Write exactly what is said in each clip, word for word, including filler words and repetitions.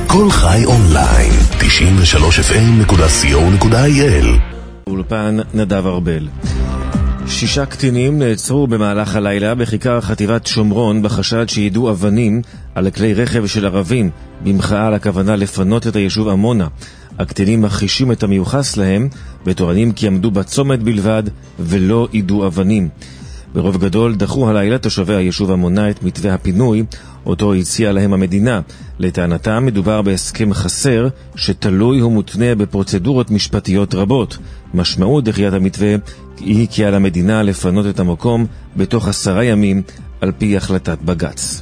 כל חי אונליין, תשעים ושלוש אף אם נקודה סי או נקודה איי אל. אולפן נדב ארבל. שישה קטינים נעצרו במהלך הלילה בכיכר חטיבת שומרון בחשד שידעו אבנים על כלי רכב של ערבים במחאה על הכוונה לפנות את היישוב עמונה. הקטינים מכחישים את המיוחס להם וטוענים כי עמדו בצומת בלבד ולא ידעו אבנים. ברוב גדול דחו הלילה תושבי היישוב עמונה את מתווה הפינוי אותו הציעה להם המדינה. לטענתם מדובר בהסכם חסר שתלוי ומותנה בפרוצדורות משפטיות רבות. משמעות דחיית המתווה היא כי על המדינה לפנות את המקום בתוך עשרה ימים על פי החלטת בג"ץ.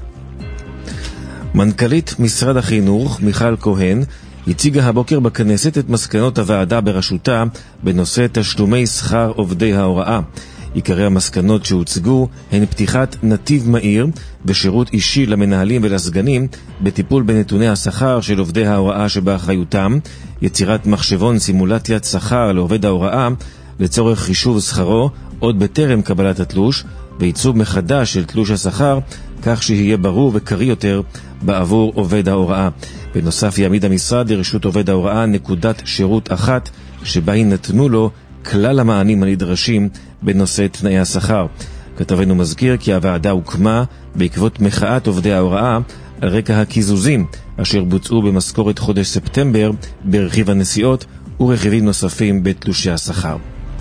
מנכ"לית משרד החינוך מיכל כהן הציגה הבוקר בכנסת את מסקנות הוועדה בראשותה בנושא תשלומי שכר עובדי ההוראה. עיקרי המסקנות שהוצגו הן פתיחת נתיב מהיר ושירות אישי למנהלים ולסגנים בטיפול בנתוני השכר של עובדי ההוראה שבאחריותם, יצירת מחשבון סימולציית שכר לעובד ההוראה לצורך חישוב שכרו עוד בטרם קבלת התלוש, ועיצוב מחדש של תלוש השכר כך שיהיה ברור וקרי יותר בעבור עובד ההוראה. בנוסף יעמיד המשרד לרשות עובד ההוראה נקודת שירות אחת שבה יינתנו לו כלל המענים הנדרשים בנושא תנאי השכר. כתבנו מזכיר כי הוועדה הוקמה בעקבות מחאת עובדי ההוראה על רקע הקיזוזים אשר בוצעו במשכורת חודש ספטמבר ברכיב הנסיעות ורכיבים נוספים בתלושי השכר.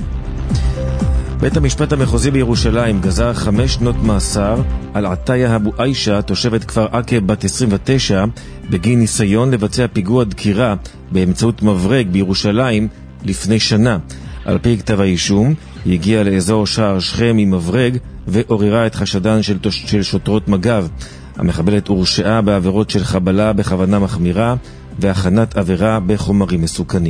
בית המשפט המחוזי בירושלים גזר חמש שנות מאסר על עטיה אבו עיישה, תושבת כפר עקב בת עשרים ותשע, בגין ניסיון לבצע פיגוע דקירה באמצעות מברג בירושלים לפני שנה. על פי כתב האישום, היא הגיעה לאזור שער שכם עם מברג ועוררה את חשדן של, של שוטרות מג"ב. המחבלת הורשעה בעבירות של חבלה בכוונה מחמירה והכנת עבירה בחומרים מסוכנים.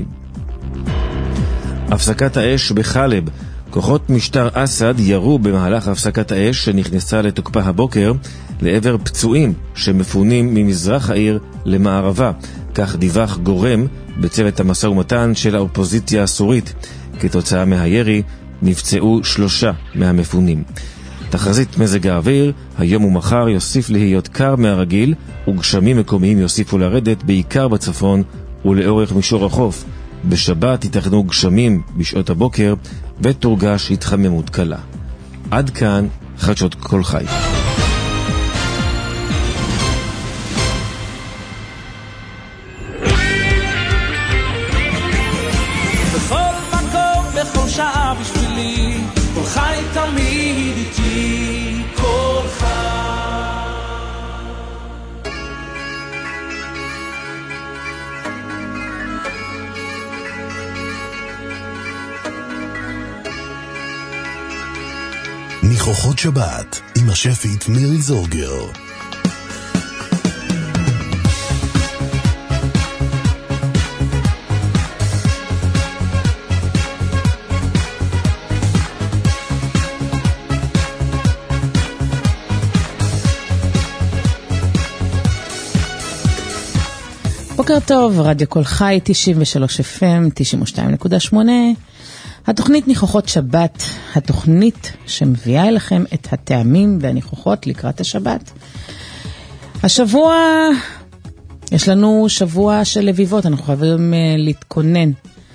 הפסקת האש בחלב. כוחות משטר אסד ירו במהלך הפסקת האש שנכנסה לתוקפה הבוקר לעבר פצועים שמפונים ממזרח העיר למערבה. כך דיווח גורם בצוות המשא ומתן של האופוזיציה הסורית. כתוצאה מהירי נפצעו שלושה מהמפונים. תחזית מזג האוויר, היום ומחר יוסיף להיות קר מהרגיל וגשמים מקומיים יוסיפו לרדת בעיקר בצפון ולאורך מישור החוף. בשבת יתכנו גשמים בשעות הבוקר ותורגש התחממות קלה. עד כאן חדשות כל חי. בכל מקום, בכל שעה בשבילי, כל חי תמיד איתי, כל חי. ניחוחות שבת עם השפית מירי זורגר. בוקר טוב, רדיו כל חי, תשעים ושלוש אף אם, תשעים ושתיים נקודה שמונה. התוכנית ניחוחות שבת, התוכנית שמביאה אליכם את הטעמים והניחוחות לקראת השבת. השבוע, יש לנו שבוע של לביבות, אנחנו חייבים להתכונן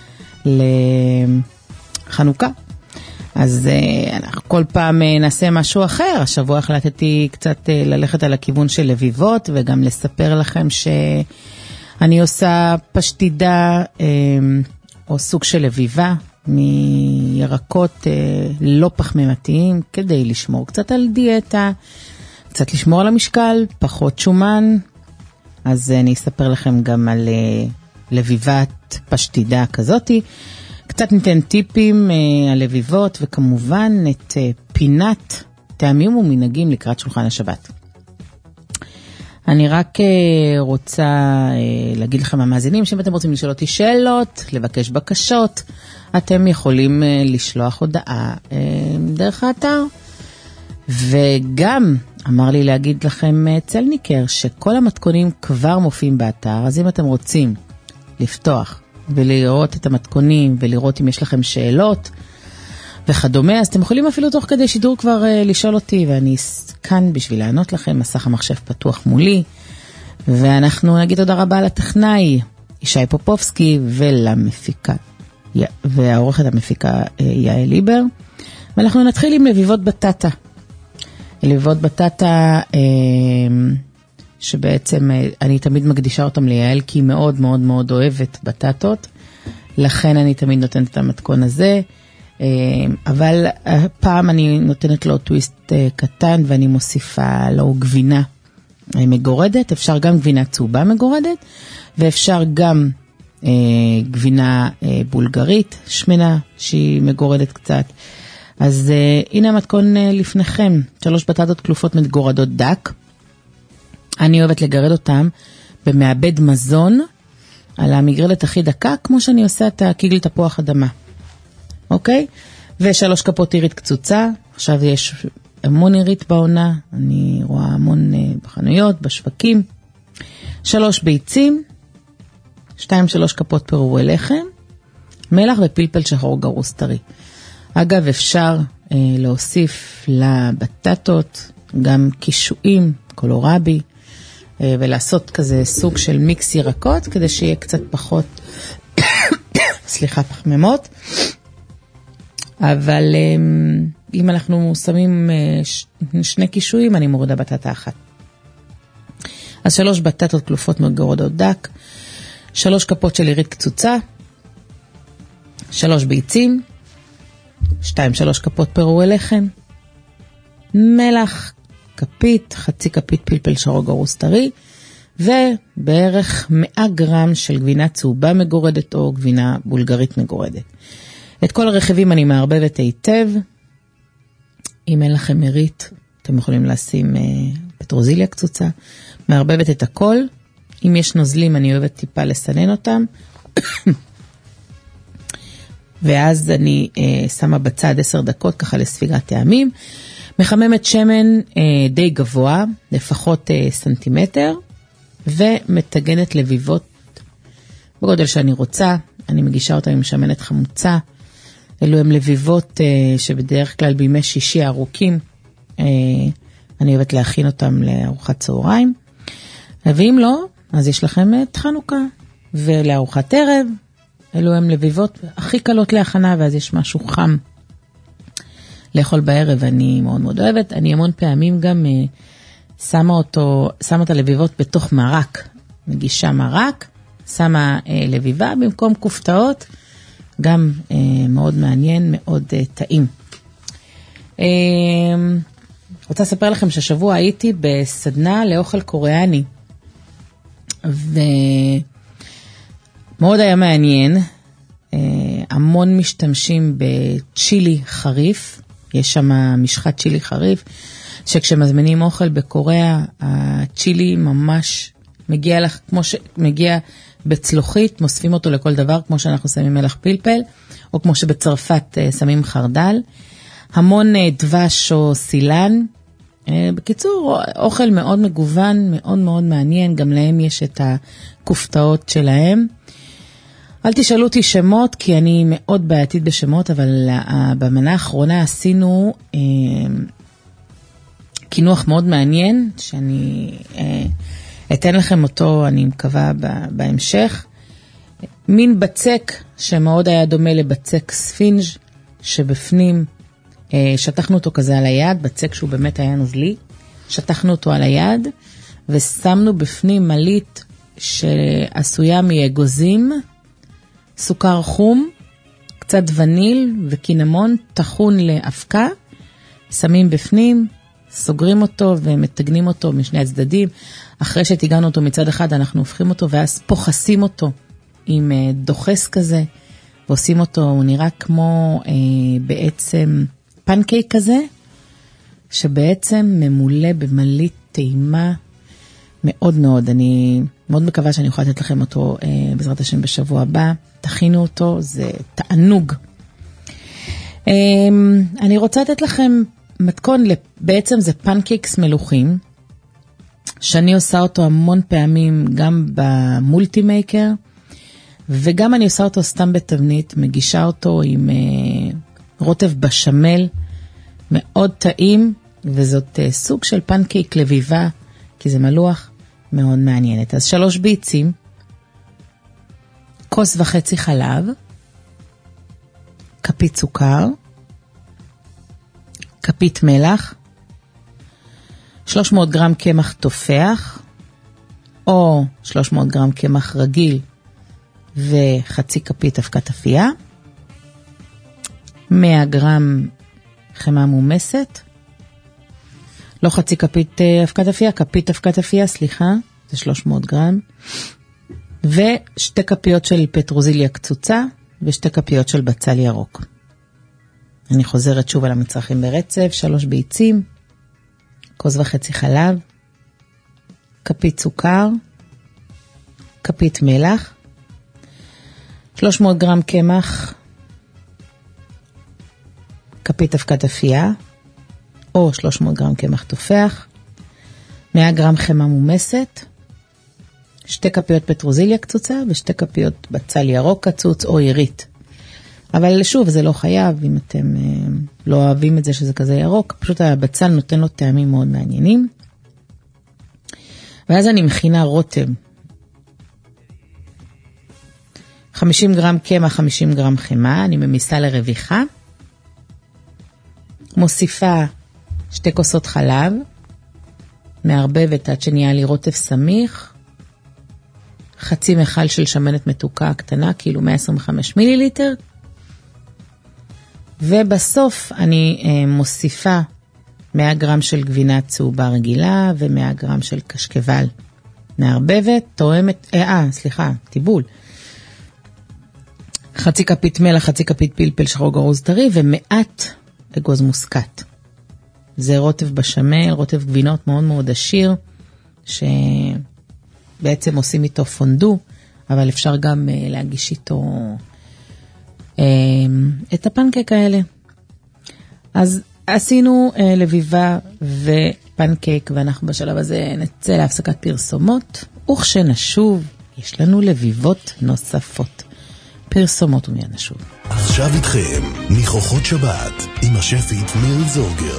לחנוכה. אז אנחנו כל פעם נעשה משהו אחר. השבוע החלטתי קצת ללכת על הכיוון של לביבות, וגם לספר לכם שאני עושה פשטידה או סוג של לביבה, מירקות אה, לא פחמימתיים, כדי לשמור קצת על דיאטה, קצת לשמור על המשקל, פחות שומן. אז אני אספר לכם גם על אה, לביבת פשטידה כזאת. קצת ניתן טיפים אה, על לביבות, וכמובן את אה, פינת טעמים ומנהגים לקראת שולחן השבת. אני רק רוצה להגיד לכם המאזינים, שאם אתם רוצים לשאול אותי שאלות, לבקש בקשות, אתם יכולים לשלוח הודעה דרך האתר. וגם אמר לי להגיד לכם צלניקר, שכל המתכונים כבר מופיעים באתר, אז אם אתם רוצים לפתוח ולראות את המתכונים ולראות אם יש לכם שאלות וכדומה, אז אתם יכולים אפילו תוך כדי שידור כבר uh, לשאול אותי, ואני כאן בשביל לענות לכם. מסך המחשב פתוח מולי, ואנחנו נגיד תודה רבה לטכנאי ישי פופובסקי ולמפיקה, והעורכת המפיקה יעל ליבר. ואנחנו נתחיל עם לביבות בטטה. לביבות בטטה, שבעצם אני תמיד מקדישה אותם ליעל, כי היא מאוד מאוד מאוד אוהבת בטטות, לכן אני תמיד נותנת את המתכון הזה, אבל פעם אני נותנת לו טוויסט קטן, ואני מוסיפה לו גבינה מגורדת, אפשר גם גבינה צהובה מגורדת, ואפשר גם אה, גבינה אה, בולגרית, שמנה שהיא מגורדת קצת. אז אה, הנה המתכון אה, לפניכם, שלוש בטטות כלופות מגורדות דק. אני אוהבת לגרד אותם במעבד מזון, על המגרלת הכי דקה, כמו שאני עושה את הקיגל תפוח אדמה. אוקיי? ושלוש כפות עירית קצוצה, עכשיו יש המון עירית בעונה, אני רואה המון בחנויות, בשווקים. שלוש ביצים, שתיים שלוש כפות פירורי לחם, מלח ופלפל שחור גרוס טרי. אגב, אפשר אה, להוסיף לבטטות גם קישואים, קולורבי, אה, ולעשות כזה סוג של מיקס ירקות, כדי שיהיה קצת פחות, סליחה, פחמימות. אבל אם אנחנו שמים שני קישואים, אני מורידה בטטה אחת. אז שלוש בטטות כלופות מגורדות דק, שלוש כפות של עירית קצוצה, שלוש ביצים, שתיים שלוש כפות פירורי לחם, מלח, כפית, חצי כפית פלפל שחור גרוס טרי, ובערך מאה גרם של גבינה צהובה מגורדת או גבינה בולגרית מגורדת. את כל הרכיבים אני מערבבת היטב. אם אין לכם עירית, אתם יכולים לשים אה, פטרוזיליה קצוצה. מערבבת את הכל. אם יש נוזלים, אני אוהבת טיפה לסנן אותם. ואז אני אה, שמה בצד עשר דקות ככה לספיגת טעמים. מחממת שמן אה, די גבוה, לפחות אה, סנטימטר, ומתגנת לביבות בגודל שאני רוצה. אני מגישה אותם עם שמנת חמוצה. אלו הם לביבות uh, שבדרך כלל בימי שישי ארוכים, uh, אני אוהבת להכין אותם לארוחת צהריים, ואם לא, אז יש לכם את חנוכה, ולארוחת ערב, אלו הם לביבות הכי קלות להכנה, ואז יש משהו חם לאכול בערב, ואני מאוד מאוד אוהבת. אני המון פעמים גם uh, שמה אותו, שמה את הלביבות בתוך מרק, מגישה מרק, שמה uh, לביבה במקום כופתאות, גם אה, מאוד מעניין, מאוד אה, טעים. אה, רוצה לספר לכם ששבוע הייתי בסדנה לאוכל קוריאני, ומאוד היה מעניין, אה, המון משתמשים בצ'ילי חריף, יש שם משחת צ'ילי חריף, שכשמזמינים אוכל בקוריאה, הצ'ילי ממש מגיע לך, כמו שמגיע בצלוחית, מוספים אותו לכל דבר, כמו שאנחנו שמים מלח פלפל, או כמו שבצרפת שמים חרדל, המון דבש או סילן. בקיצור, אוכל מאוד מגוון, מאוד מאוד מעניין, גם להם יש את הכופתאות שלהם. אל תשאלו אותי שמות, כי אני מאוד בעייתית בשמות, אבל במנה האחרונה עשינו אה, כינוח מאוד מעניין, שאני אה, אתן לכם אותו, אני מקווה בהמשך. מין בצק שמאוד היה דומה לבצק ספינג', שבפנים אה, שטחנו אותו כזה על היד, בצק שהוא באמת היה נוזלי, שטחנו אותו על היד, ושמנו בפנים מלית שעשויה מאגוזים, סוכר חום, קצת וניל וקינמון, טחון לאבקה, שמים בפנים, סוגרים אותו ומתגנים אותו משני הצדדים. אחרי שתיגענו אותו מצד אחד, אנחנו הופכים אותו ואז פוחסים אותו עם דוחס כזה, ועושים אותו, הוא נראה כמו אה, בעצם פנקייק כזה, שבעצם ממולא במלית טעימה מאוד מאוד. אני מאוד מקווה שאני יכולה לתת לכם אותו אה, בעזרת השם בשבוע הבא. תכינו אותו, זה תענוג. אה, אני רוצה לתת לכם מתכון, בעצם זה פנקייקס מלוכים, שאני עושה אותו המון פעמים גם במולטימייקר, וגם אני עושה אותו סתם בתבנית, מגישה אותו עם אה, רוטב בשמל, מאוד טעים, וזאת אה, סוג של פנקייק לביבה, כי זה מלוח, מאוד מעניינת. אז שלוש ביצים, כוס וחצי חלב, כפית סוכר, כפית מלח, שלוש מאות גרם קמח תופח, או שלוש מאות גרם קמח רגיל, וחצי כפית אבקת אפייה, מאה גרם חמאה מומסת, לא חצי כפית אבקת אפייה, כפית אבקת אפייה, סליחה, זה שלוש מאות גרם, ושתי כפיות של פטרוזיליה קצוצה, ושתי כפיות של בצל ירוק. אני חוזרת שוב על המצרכים ברצף, שלוש ביצים, כוס וחצי חלב, כפית סוכר, כפית מלח, שלוש מאות גרם קמח, כפית אבקת אפייה, או שלוש מאות גרם קמח תופח, מאה גרם חמאה מומסת, שתי כפיות פטרוזיליה קצוצה, ושתי כפיות בצל ירוק קצוץ או ירית. אבל שוב, זה לא חייב, אם אתם אה, לא אוהבים את זה שזה כזה ירוק, פשוט הבצל נותן לו טעמים מאוד מעניינים. ואז אני מכינה רוטב. חמישים גרם קמח, חמישים גרם חמאה, אני ממיסה לרוויחה. מוסיפה שתי כוסות חלב, מערבבת עד שנהיה לי רוטב סמיך, חצי מכל של שמנת מתוקה קטנה, כאילו מאה עשרים וחמישה מיליליטר, ובסוף אני אה, מוסיפה מאה גרם של גבינה צהובה רגילה, ו-מאה גרם של קשקבל. מערבבת, תואמת, אה, סליחה, טיבול. חצי כפית מלח, חצי כפית פלפל שחור גרוז טרי, ומעט אגוז מוסקת. זה רוטב בשמל, רוטב גבינות מאוד מאוד עשיר, שבעצם עושים איתו פונדו, אבל אפשר גם uh, להגיש איתו uh, את הפנקק האלה. אז עשינו uh, לביבה ופנקק, ואנחנו בשלב הזה נצא להפסקת פרסומות, וכשנשוב יש לנו לביבות נוספות. פרסומות ומיד נשוב. עכשיו איתכם, ניחוחות שבת, עם השפית מירי זורגר.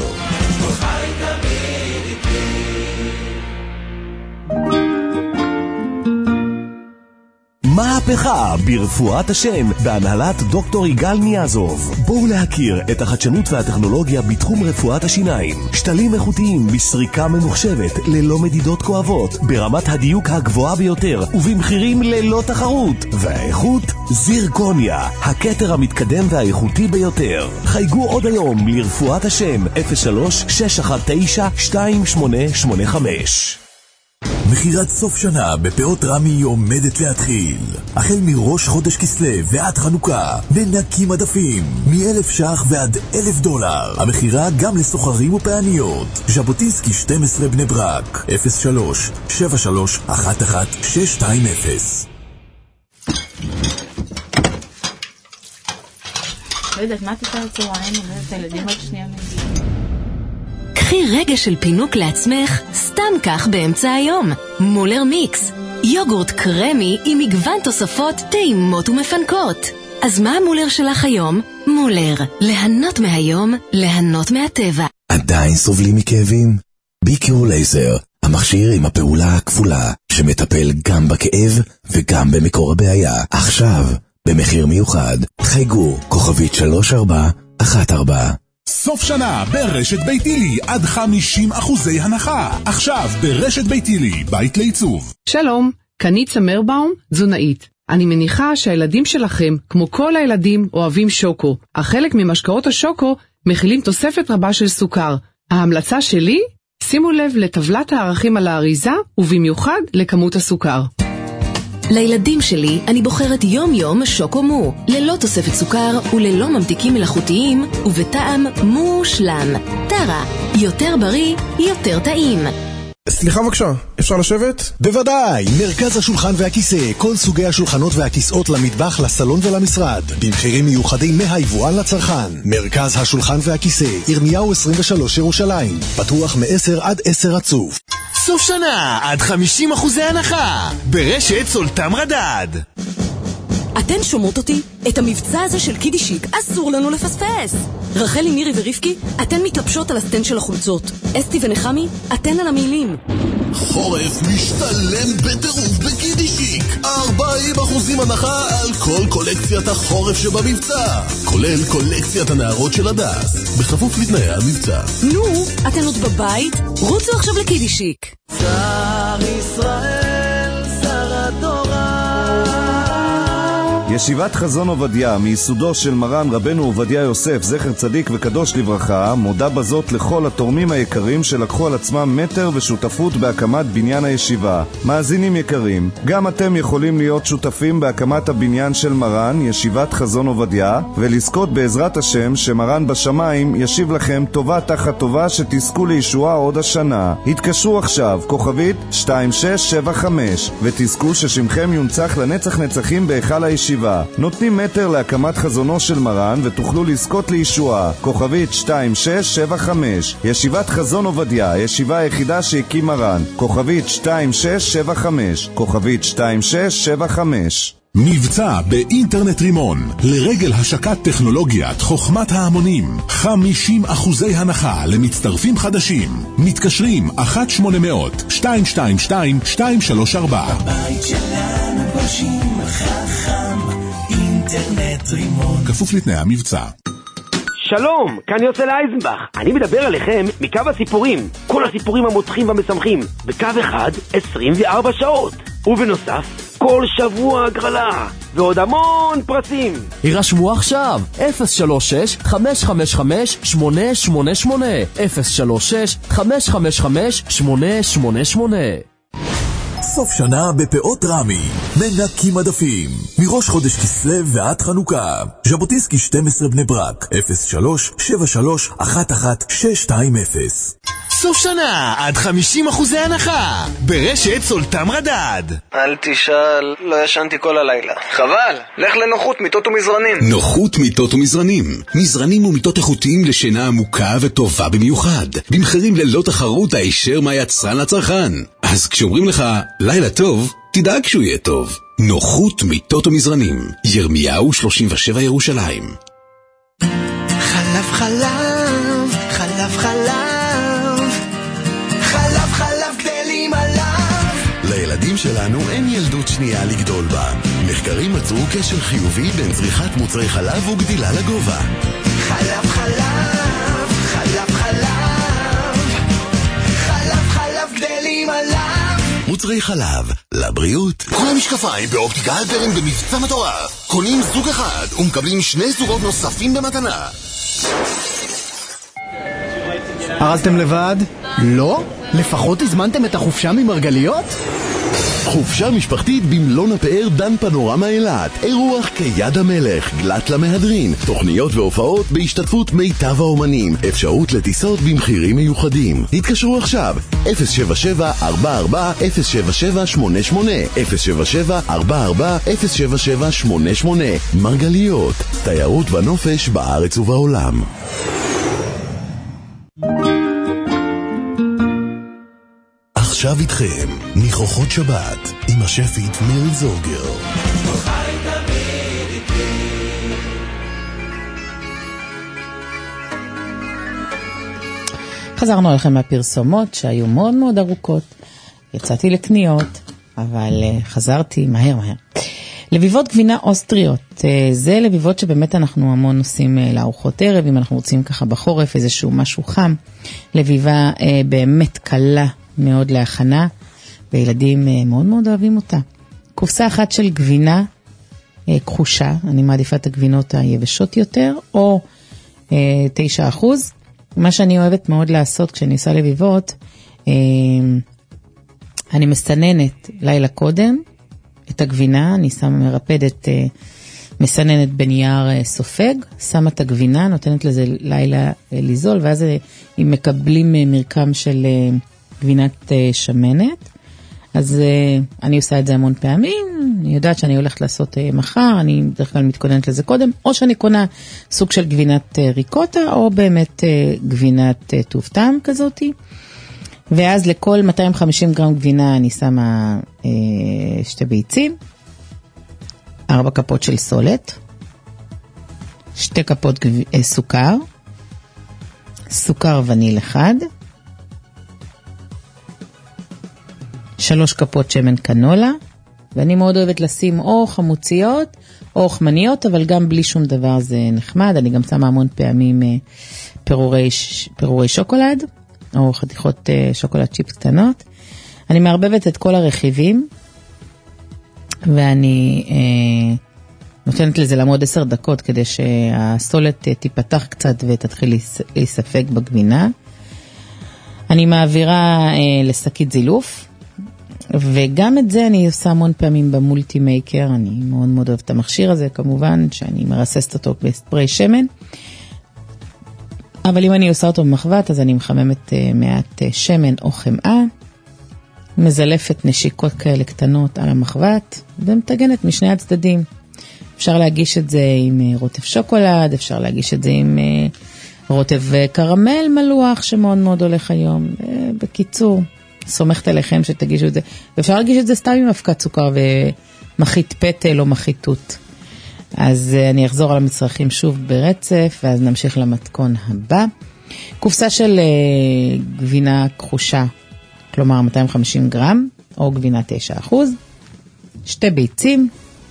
מהפכה ברפואת השם בהנהלת דוקטור יגאל ניאזוב. בואו להכיר את החדשנות והטכנולוגיה בתחום רפואת השיניים. שתלים איכותיים בסריקה ממוחשבת ללא מדידות כואבות, ברמת הדיוק הגבוהה ביותר ובמחירים ללא תחרות. והאיכות זירקוניה, הכתר המתקדם והאיכותי ביותר. חייגו עוד היום לרפואת השם אפס שלוש שש אחת תשע שתיים שמונה שמונה חמש. מחירת סוף שנה בפאות רמי עומדת להתחיל. החל מראש חודש כסלו ועד חנוכה, ננקים מדפים מ-אלף שח ועד אלף דולר. המחירה גם לסוחרים ופעניות. ז'בוטינסקי שתים עשרה בני ברק, אפס שלוש שבע שלוש אחת אחת שש שתיים אפס. לא יודעת, מה תיתה לצהריים? אני יודעת, הילדים עוד שנייה מגיעים. קחי רגע של פינוק לעצמך, סתם כך באמצע היום. מולר מיקס, יוגורט קרמי עם מגוון תוספות טעימות ומפנקות. אז מה המולר שלך היום? מולר, ליהנות מהיום, ליהנות מהטבע. עדיין סובלים מכאבים? ביקיור לייזר, המכשיר עם הפעולה הכפולה, שמטפל גם בכאב וגם במקור הבעיה. עכשיו, במחיר מיוחד, חייגו כוכבית שלוש ארבע אחת ארבע. סוף שנה ברשת ביתילי עד חמישים אחוזי הנחה. עכשיו ברשת ביתילי, בית לעיצוב. שלום, קנית סמרבאום, תזונאית. אני מניחה שהילדים שלכם, כמו כל הילדים, אוהבים שוקו. אך חלק ממשקאות השוקו מכילים תוספת רבה של סוכר. ההמלצה שלי? שימו לב לטבלת הערכים על האריזה, ובמיוחד לכמות הסוכר. לילדים שלי אני בוחרת יום יום שוקו מו, ללא תוספת סוכר וללא ממתיקים מלאכותיים ובטעם מושלם. טרה, יותר בריא, יותר טעים. סליחה בבקשה, אפשר לשבת? בוודאי, מרכז השולחן והכיסא, כל סוגי השולחנות והכיסאות למטבח, לסלון ולמשרד, במחירים מיוחדים מהיבואן לצרכן. מרכז השולחן והכיסא, ירמיהו עשרים ושלוש ירושלים, פתוח מ-עשר עד עשר רצוף. סוף שנה עד חמישים אחוזי הנחה ברשת סולטם רדד. אתן שומעות אותי? את המבצע הזה של קידי שיק אסור לנו לפספס. רחלי, מירי ורבקי, אתן מתלבשות על הסטנד של החולצות. אסתי ונחמי, אתן על המילים. חורף משתלם בטירוף בקידישיק. ארבעים אחוזים הנחה על כל קולקציית החורף שבמבצע, כולל קולקציית הנערות של הדס, בכפוף לתנאי המבצע. נו, אתן עוד בבית? רוצו עכשיו לקידישיק. שר ישראל, שר התורה. ישיבת חזון עובדיה, מיסודו של מרן רבנו עובדיה יוסף, זכר צדיק וקדוש לברכה, מודה בזאת לכל התורמים היקרים שלקחו על עצמם מטר ושותפות בהקמת בניין הישיבה. מאזינים יקרים, גם אתם יכולים להיות שותפים בהקמת הבניין של מרן, ישיבת חזון עובדיה, ולזכות בעזרת השם שמרן בשמיים ישיב לכם טובה תחת טובה שתזכו לישועה עוד השנה. התקשרו עכשיו, כוכבית שתיים שש שבע חמש, ותזכו ששמכם יונצח לנצח נצחים בהיכל הישיבה. נותנים מטר להקמת חזונו של מרן ותוכלו לזכות לישועה. כוכבית שתיים שש שבע חמש, ישיבת חזון עובדיה, הישיבה היחידה שהקים מרן. כוכבית שתיים שש שבע חמש, כוכבית שתיים שש שבע חמש. מבצע באינטרנט רימון לרגל השקת טכנולוגיית חוכמת ההמונים, חמישים אחוזי הנחה למצטרפים חדשים. מתקשרים אחת שמונה מאות שתיים שתיים שתיים שתיים שלוש ארבע. הבית שלנו גושים חכם, אינטרנט רימון, כפוף לתנאי המבצע. שלום, כאן יוסל אייזנבך. אני מדבר עליכם מקו הסיפורים. כל הסיפורים המותחים והמשמחים בקו אחד, עשרים וארבע שעות. ובנוסף, כל שבוע הגרלה ועוד המון פרסים. הירשמו עכשיו, אפס שלוש שש חמש חמש חמש שמונה שמונה שמונה, אפס שלוש שש חמש חמש חמש שמונה שמונה שמונה. סוף שנה בפאות רמי, מנקים מדפים, מראש חודש כסלו ועד חנוכה. ז'בוטינסקי שתים עשרה בני ברק, אפס שלוש שבע שלוש אחת אחת שש שתיים אפס. סוף שנה עד חמישים אחוזי הנחה ברשת סולטם רדד. אל תשאל, לא ישנתי כל הלילה. חבל, לך לנוחות מיטות ומזרנים. נוחות מיטות ומזרנים, מזרנים ומיטות איכותיים לשינה עמוקה וטובה במיוחד, במחירים ללא תחרות הישר מהיצרן לצרכן. אז כשאומרים לך לילה טוב, תדאג שהוא יהיה טוב. נוחות מיטות ומזרנים, ירמיהו שלושים ושבע ירושלים. חלב חלב, חלב חלב, חלב חלב גדלים עליו. לילדים שלנו אין ילדות שנייה לגדול בה. מחקרים מצאו קשר חיובי בין צריכת מוצרי חלב וגדילה לגובה. חלב חלב, חלב חלב, חלב חלב גדלים עליו. מוצרי חלב, לבריאות. כל המשקפיים באופטיקה הלפרין במבצע מטורף. קונים זוג אחד ומקבלים שני זוגות נוספים במתנה. ארזתם לבד? לא? לפחות הזמנתם את החופשה ממרגליות? חופשה משפחתית במלון הפאר דן פנורמה אילת, אירוח כיד המלך, גלת למהדרין, תוכניות והופעות בהשתתפות מיטב האומנים, אפשרות לטיסות במחירים מיוחדים. התקשרו עכשיו אפס שבע שבע ארבע ארבע אפס שבע שבע שמונה שמונה, אפס שבע שבע ארבע ארבע אפס שבע שבע שמונה שמונה. מרגליות, תיירות ונופש בארץ ובעולם. עכשיו איתכם, ניחוחות שבת, עם השפית מירי זורגר. חזרנו עליכם מהפרסומות שהיו מאוד מאוד ארוכות. יצאתי לקניות, אבל חזרתי מהר מהר. לביבות גבינה אוסטריות, זה לביבות שבאמת אנחנו המון עושים לארוחות ערב, אם אנחנו רוצים ככה בחורף איזשהו משהו חם. לביבה באמת קלה מאוד להכנה, וילדים מאוד מאוד אוהבים אותה. קופסה אחת של גבינה כחושה, אני מעדיפה את הגבינות היבשות יותר, או תשע אחוז. מה שאני אוהבת מאוד לעשות כשאני עושה לביבות, אני מסננת לילה קודם את הגבינה, אני שמה מרפדת, מסננת בנייר סופג, שמה את הגבינה, נותנת לזה לילה ליזול, ואז אם מקבלים מרקם של גבינת שמנת, אז אני עושה את זה המון פעמים, אני יודעת שאני הולכת לעשות מחר, אני בדרך כלל מתכוננת לזה קודם, או שאני קונה סוג של גבינת ריקוטה, או באמת גבינת טוב טעם כזאת, ואז לכל מאתיים וחמישים גרם גבינה אני שמה אה, שתי ביצים, ארבע כפות של סולת, שתי כפות גב... אה, סוכר, סוכר וניל אחד, שלוש כפות שמן קנולה, ואני מאוד אוהבת לשים או חמוציות או חמניות, אבל גם בלי שום דבר זה נחמד. אני גם שמה המון פעמים פירורי, פירורי שוקולד, או חתיכות שוקולד צ'יפס קטנות. אני מערבבת את כל הרכיבים, ואני אה, נותנת לזה לעמוד עשר דקות, כדי שהסולת תיפתח קצת ותתחיל להיספק בגבינה. אני מעבירה אה, לשקית זילוף, וגם את זה אני עושה המון פעמים במולטי מייקר. אני מאוד מאוד אוהבת את המכשיר הזה, כמובן שאני מרססת אותו בספרי שמן, אבל אם אני עושה אותו במחבת, אז אני מחממת אה, מעט אה, שמן או חמאה, מזלפת נשיקות כאלה קטנות על המחבת, ומתגנת משני הצדדים. אפשר להגיש את זה עם רוטב שוקולד, אפשר להגיש את זה עם רוטב קרמל מלוח, שמאוד מאוד הולך היום. בקיצור, סומכת עליכם שתגישו את זה. ואפשר להגיש את זה סתם עם אבקת סוכר ומחית פטל או מחיתות. אז אני אחזור על המצרכים שוב ברצף, ואז נמשיך למתכון הבא. קופסה של גבינה כחושה, כלומר מאתיים וחמישים גרם, או גבינה תשע אחוז, שתי ביצים,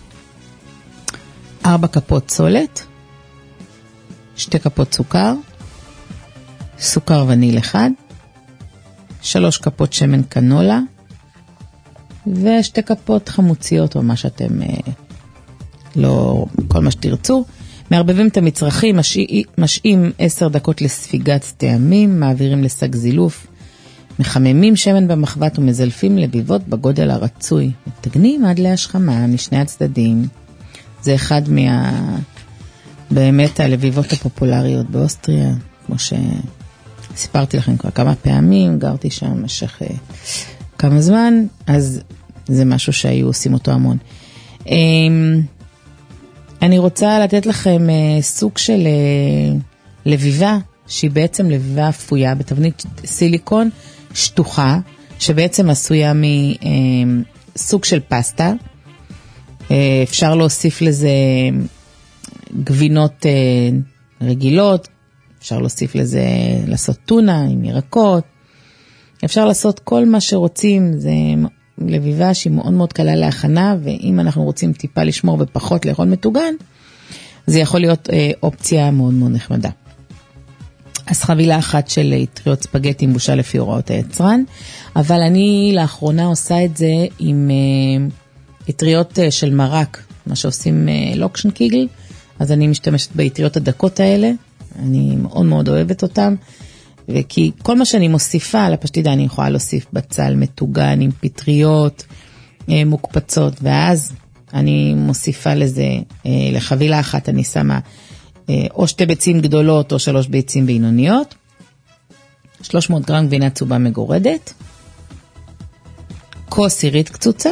ארבע כפות סולת, שתי כפות סוכר, סוכר וניל אחד, שלוש כפות שמן קנולה, ושתי כפות חמוציות, או מה שאתם, אה, לא, כל מה שתרצו. מערבבים את המצרכים, משעים עשר דקות לספיגת טעמים, מעבירים לסג זילוף, מחממים שמן במחבת ומזלפים לביבות בגודל הרצוי. מתגנים עד להשכמה משני הצדדים. זה אחד מה... באמת הלביבות הפופולריות באוסטריה, כמו שסיפרתי לכם כבר כמה פעמים, גרתי שם משך כמה זמן, אז זה משהו שהיו עושים אותו המון. אני רוצה לתת לכם סוג של לביבה, שהיא בעצם לביבה אפויה בתבנית סיליקון שטוחה, שבעצם עשויה מסוג של פסטה. אפשר להוסיף לזה גבינות רגילות, אפשר להוסיף לזה, לעשות טונה עם ירקות, אפשר לעשות כל מה שרוצים. זה לביבה שהיא מאוד מאוד קלה להכנה, ואם אנחנו רוצים טיפה לשמור ופחות לאכול מטוגן, זה יכול להיות אופציה מאוד מאוד נחמדה. אז חבילה אחת של אטריות ספגטי עם בושה לפי הוראות היצרן, אבל אני לאחרונה עושה את זה עם אטריות של מרק, מה שעושים לוקשן קיגל, אז אני משתמשת באטריות הדקות האלה, אני מאוד מאוד אוהבת אותם, וכי כל מה שאני מוסיפה על הפשטידה, אני יכולה להוסיף בצל מטוגן עם פטריות מוקפצות, ואז אני מוסיפה לזה, לחבילה אחת אני שמה או שתי ביצים גדולות או שלוש ביצים בינוניות, שלוש מאות גרם גבינה צהובה מגורדת, כוס עירית קצוצה,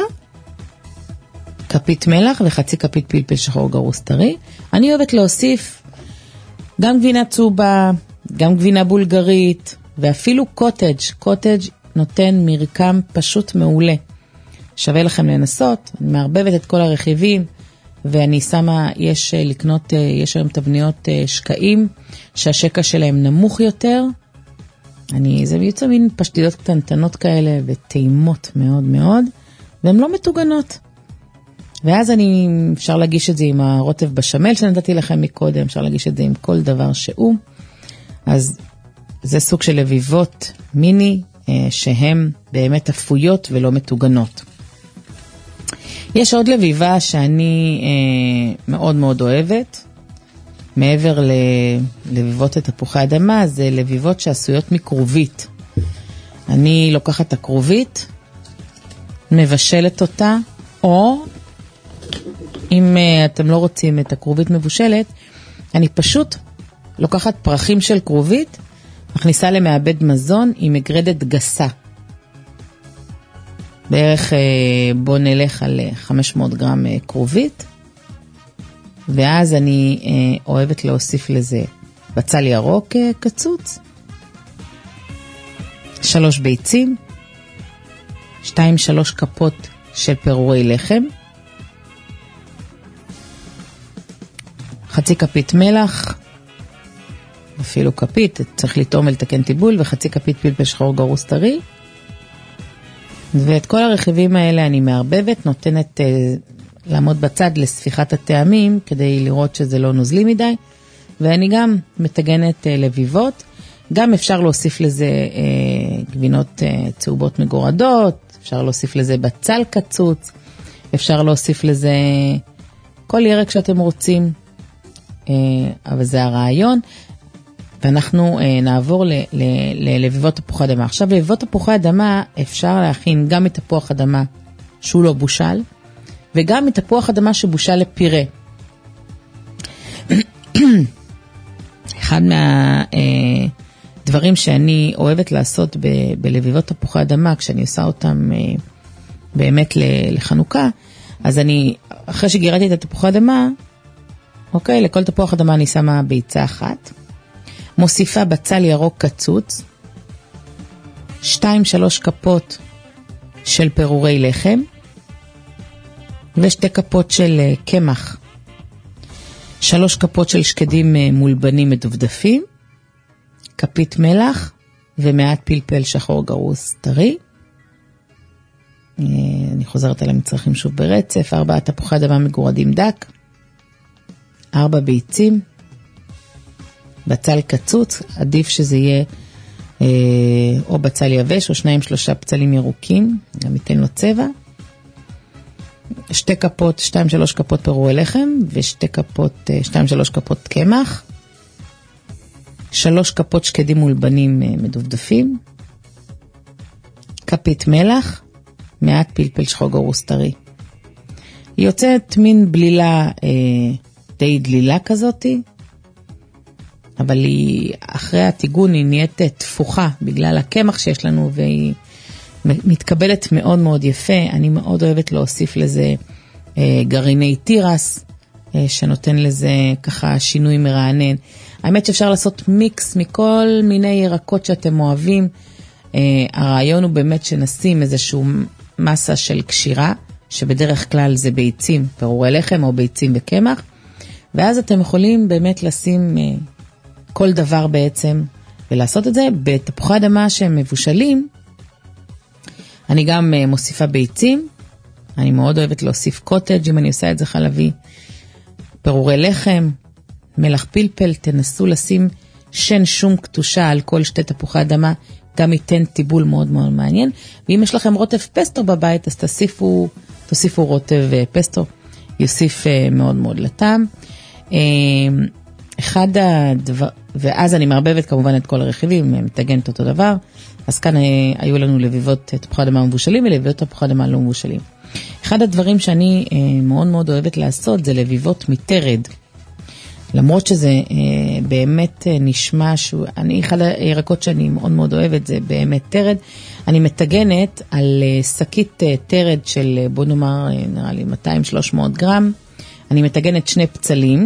כפית מלח וחצי כפית פלפל שחור גרוס טרי. אני אוהבת להוסיף גם גבינה צהובה, גם גבינה בולגרית, ואפילו קוטג'. קוטג' נותן מרקם פשוט מעולה. שווה לכם לנסות. אני מערבבת את כל הרכיבים, ואני שמה, יש לקנות, יש היום תבניות שקעים, שהשקע שלהם נמוך יותר. אני, זה יוצא מין פשטידות קטנטנות כאלה, וטעימות מאוד מאוד, והן לא מטוגנות. ואז אני, אפשר להגיש את זה עם הרוטב בשמל שנתתי לכם מקודם, אפשר להגיש את זה עם כל דבר שהוא. אז זה סוג של לביבות מיני, שהן באמת אפויות ולא מטוגנות. יש עוד לביבה שאני אה, מאוד מאוד אוהבת, מעבר ללביבות את תפוחי אדמה, זה לביבות שעשויות מקרובית. אני לוקחת את הקרובית, מבשלת אותה, או אם אה, אתם לא רוצים את הקרובית מבושלת, אני פשוט לוקחת פרחים של קרובית, מכניסה למעבד מזון עם מגרדת גסה. בערך בוא נלך על חמש מאות גרם קרובית, ואז אני אוהבת להוסיף לזה בצל ירוק קצוץ, שלוש ביצים, שתיים שלוש כפות של פירורי לחם, חצי כפית מלח, אפילו כפית, צריך לטעום ולתקן טיבול, וחצי כפית פלפל שחור גרוס טרי, ואת כל הרכיבים האלה אני מערבבת, נותנת אה, לעמוד בצד לספיחת הטעמים, כדי לראות שזה לא נוזלי מדי, ואני גם מטגנת אה, לביבות, גם אפשר להוסיף לזה אה, גבינות אה, צהובות מגורדות, אפשר להוסיף לזה בצל קצוץ, אפשר להוסיף לזה כל ירק שאתם רוצים, אה, אבל זה הרעיון, ואנחנו אה, נעבור ל, ל, ללביבות תפוחי אדמה. עכשיו, לביבות תפוחי אדמה אפשר להכין גם מתפוח אדמה שהוא לא בושל, וגם מתפוח אדמה שבושל לפירה. אחד מהדברים שאני אוהבת לעשות ב, בלביבות תפוחי אדמה, כשאני עושה אותם אה, באמת לחנוכה, אז אני, אחרי שגירדתי את התפוחי אדמה, אוקיי, לכל תפוח אדמה אני שמה ביצה אחת, מוסיפה בצל ירוק קצוץ, שתיים שלוש כפות של פירורי לחם, ושתי כפות של קמח, שלוש כפות של שקדים מולבנים מדופדפים, כפית מלח, ומעט פלפל שחור גרוס טרי. אני חוזרת על המצרכים שוב ברצף, ארבע תפוחי אדמה מגורדים דק, ארבע ביצים, בצל קצוץ, עדיף שזה יהיה אה, או בצל יבש או שניים שלושה בצלים ירוקים, גם ייתן לו צבע, שתי כפות, שתיים שלוש כפות פירורי לחם, ושתי כפות, שתיים שלוש כפות קמח, שלוש כפות שקדים מולבנים אה, מדופדפים, כפית מלח, מעט פלפל שחור גרוס טרי. היא יוצאת מין בלילה, אה, די דלילה כזאתי, אבל היא, אחרי התיגון היא נהיית תפוחה בגלל הקמח שיש לנו, והיא מתקבלת מאוד מאוד יפה. אני מאוד אוהבת להוסיף לזה אה, גרעיני טירס, אה, שנותן לזה ככה שינוי מרענן. האמת שאפשר לעשות מיקס מכל מיני ירקות שאתם אוהבים. אה, הרעיון הוא באמת שנשים איזשהו מסה של קשירה, שבדרך כלל זה ביצים, פירורי לחם או ביצים וקמח, ואז אתם יכולים באמת לשים אה, כל דבר בעצם, ולעשות את זה בתפוחי אדמה שהם מבושלים. אני גם uh, מוסיפה ביצים, אני מאוד אוהבת להוסיף קוטג' אם אני עושה את זה חלבי, פירורי לחם, מלח פלפל, תנסו לשים שן שום קטושה על כל שתי תפוחי אדמה, גם ייתן טיבול מאוד מאוד מעניין, ואם יש לכם רוטב פסטו בבית, אז תוסיפו, תוסיפו רוטב פסטו, יוסיף uh, מאוד מאוד לטעם. Uh, אחד הדבר, ואז אני מערבבת כמובן את כל הרכיבים, מתגנת אותו דבר, אז כאן היו לנו לביבות תפוחי אדמה מבושלים ולביבות תפוחי אדמה לא מבושלים. אחד הדברים שאני מאוד מאוד אוהבת לעשות זה לביבות מתרד, למרות שזה באמת נשמע שהוא, אני, אחד הירקות שאני מאוד מאוד אוהבת זה באמת תרד, אני מתגנת על שקית תרד של בוא נאמר נראה לי מאתיים שלוש מאות גרם, אני מתגנת שני פצלים,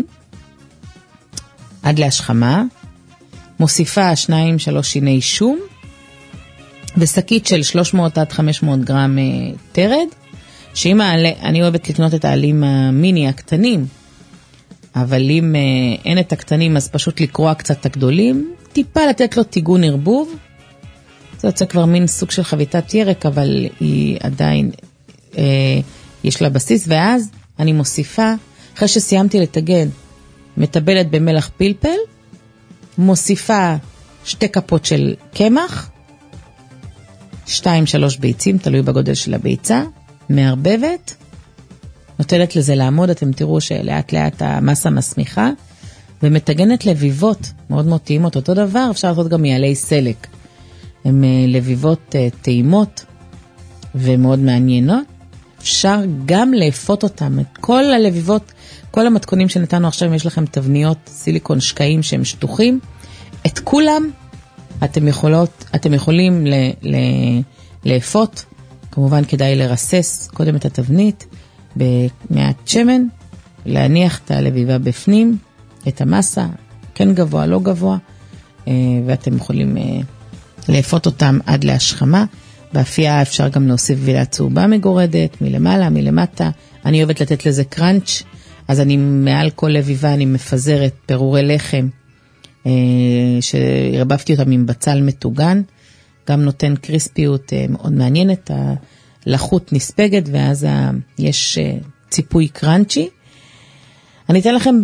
עד להשחמה, מוסיפה שניים שלוש שיני שום, ושקית של שלוש מאות עד חמש מאות גרם תרד, שאם העלה, אני אוהבת לקנות את העלים המיני הקטנים, אבל אם אין את הקטנים אז פשוט לקרוע קצת את הגדולים, טיפה לתת לו תיגון ערבוב, זה יוצא כבר מין סוג של חביתת ירק, אבל היא עדיין, אה, יש לה בסיס, ואז אני מוסיפה, אחרי שסיימתי לתגן, מטבלת במלח פלפל, מוסיפה שתי כפות של קמח, שתיים שלוש ביצים, תלוי בגודל של הביצה, מערבבת, נותנת לזה לעמוד, אתם תראו שלאט לאט המסה מסמיכה, ומתגנת לביבות, מאוד מאוד טעימות, אותו דבר, אפשר לעשות גם מעלי סלק, הן לביבות טעימות, ומאוד מעניינות, אפשר גם לאפות אותם, את כל הלביבות, כל המתכונים שנתנו עכשיו, אם יש לכם תבניות סיליקון שקעים שהם שטוחים, את כולם אתם יכולות, אתם יכולים ל, ל, לאפות, כמובן כדאי לרסס קודם את התבנית, במעט שמן, להניח את הלביבה בפנים, את המסה, כן גבוה, לא גבוה, ואתם יכולים לאפות אותם עד להשחמה, באפייה אפשר גם להוסיף גבינה צהובה מגורדת, מלמעלה, מלמטה, אני אוהבת לתת לזה קראנץ', אז אני מעל כל לביבה אני מפזרת פירורי לחם, שהרבבתי אותם עם בצל מטוגן, גם נותן קריספיות מאוד מעניינת, הלחות נספגת, ואז יש ציפוי קרנצ'י. אני אתן לכם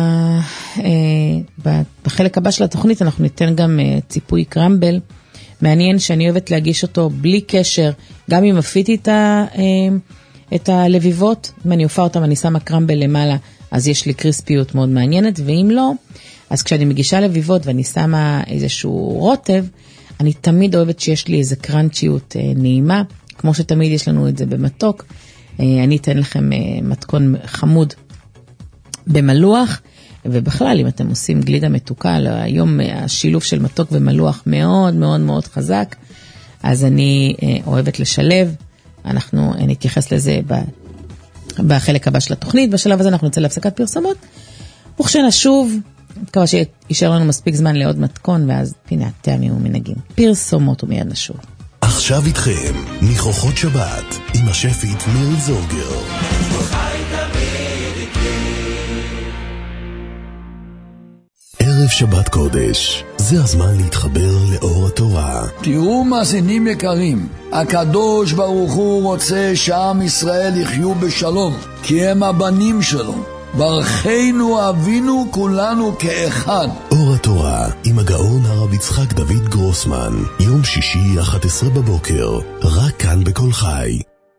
בחלק הבא של התוכנית, אנחנו ניתן גם ציפוי קרמבל, מעניין שאני אוהבת להגיש אותו בלי קשר, גם אם מפיתי את, ה, את הלביבות, אם אני אופה אותם אני שמה קרמבל למעלה, אז יש לי קריספיות מאוד מעניינת, ואם לא, אז כשאני מגישה לביבות ואני שמה איזשהו רוטב, אני תמיד אוהבת שיש לי איזו קרנצ'יות נעימה, כמו שתמיד יש לנו את זה במתוק. אני אתן לכם מתכון חמוד במלוח, ובכלל אם אתם עושים גלידה מתוקה, היום השילוב של מתוק ומלוח מאוד מאוד מאוד חזק, אז אני אוהבת לשלב, אנחנו נתייחס לזה בחלק הבא של התוכנית, בשלב הזה אנחנו נצא להפסקת פרסומות, וכשנשוב, מקווה שישאר לנו מספיק זמן לעוד מתכון, ואז הנה הטעמים ומנהגים, פרסומות ומיד נשוב. עכשיו איתכם, ניחוחות שבת, עם השפית מירי זורגר. ערב שבת קודש, זה הזמן להתחבר לאור התורה. תראו מאזינים יקרים, הקדוש ברוך הוא רוצה שעם ישראל יחיו בשלום, כי הם הבנים שלו. ברכנו אבינו כולנו כאחד. אור התורה עם הגאון הרב יצחק דוד גרוסמן, יום שישי אחת עשרה בבוקר, רק כאן בכל חי.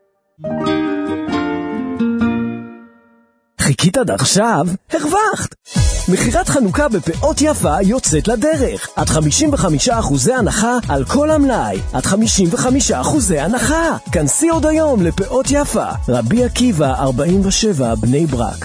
חיכית עד עכשיו? הרווחת! מחירת חנוכה בפאות יפה יוצאת לדרך. עד חמישים וחמישה אחוזי הנחה על כל המלאי. עד חמישים וחמישה אחוזי הנחה. כנסי עוד היום לפאות יפה. רבי עקיבא ארבעים ושבע בני ברק.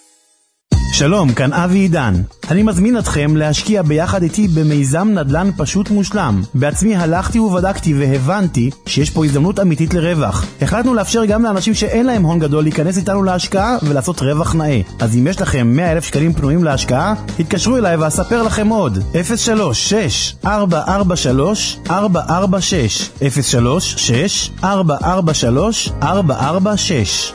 שלום, כאן אבי עידן. אני מזמין אתכם להשקיע ביחד איתי במיזם נדל"ן פשוט מושלם. בעצמי הלכתי ובדקתי והבנתי שיש פה הזדמנות אמיתית לרווח. החלטנו לאפשר גם לאנשים שאין להם הון גדול להיכנס איתנו להשקעה ולעשות רווח נאה. אז אם יש לכם מאה אלף שקלים פנויים להשקעה, התקשרו אליי ואספר לכם עוד. אפס שלוש שש ארבע ארבע שלוש ארבע ארבע שש אפס שלוש שש ארבע ארבע שלוש ארבע ארבע שש.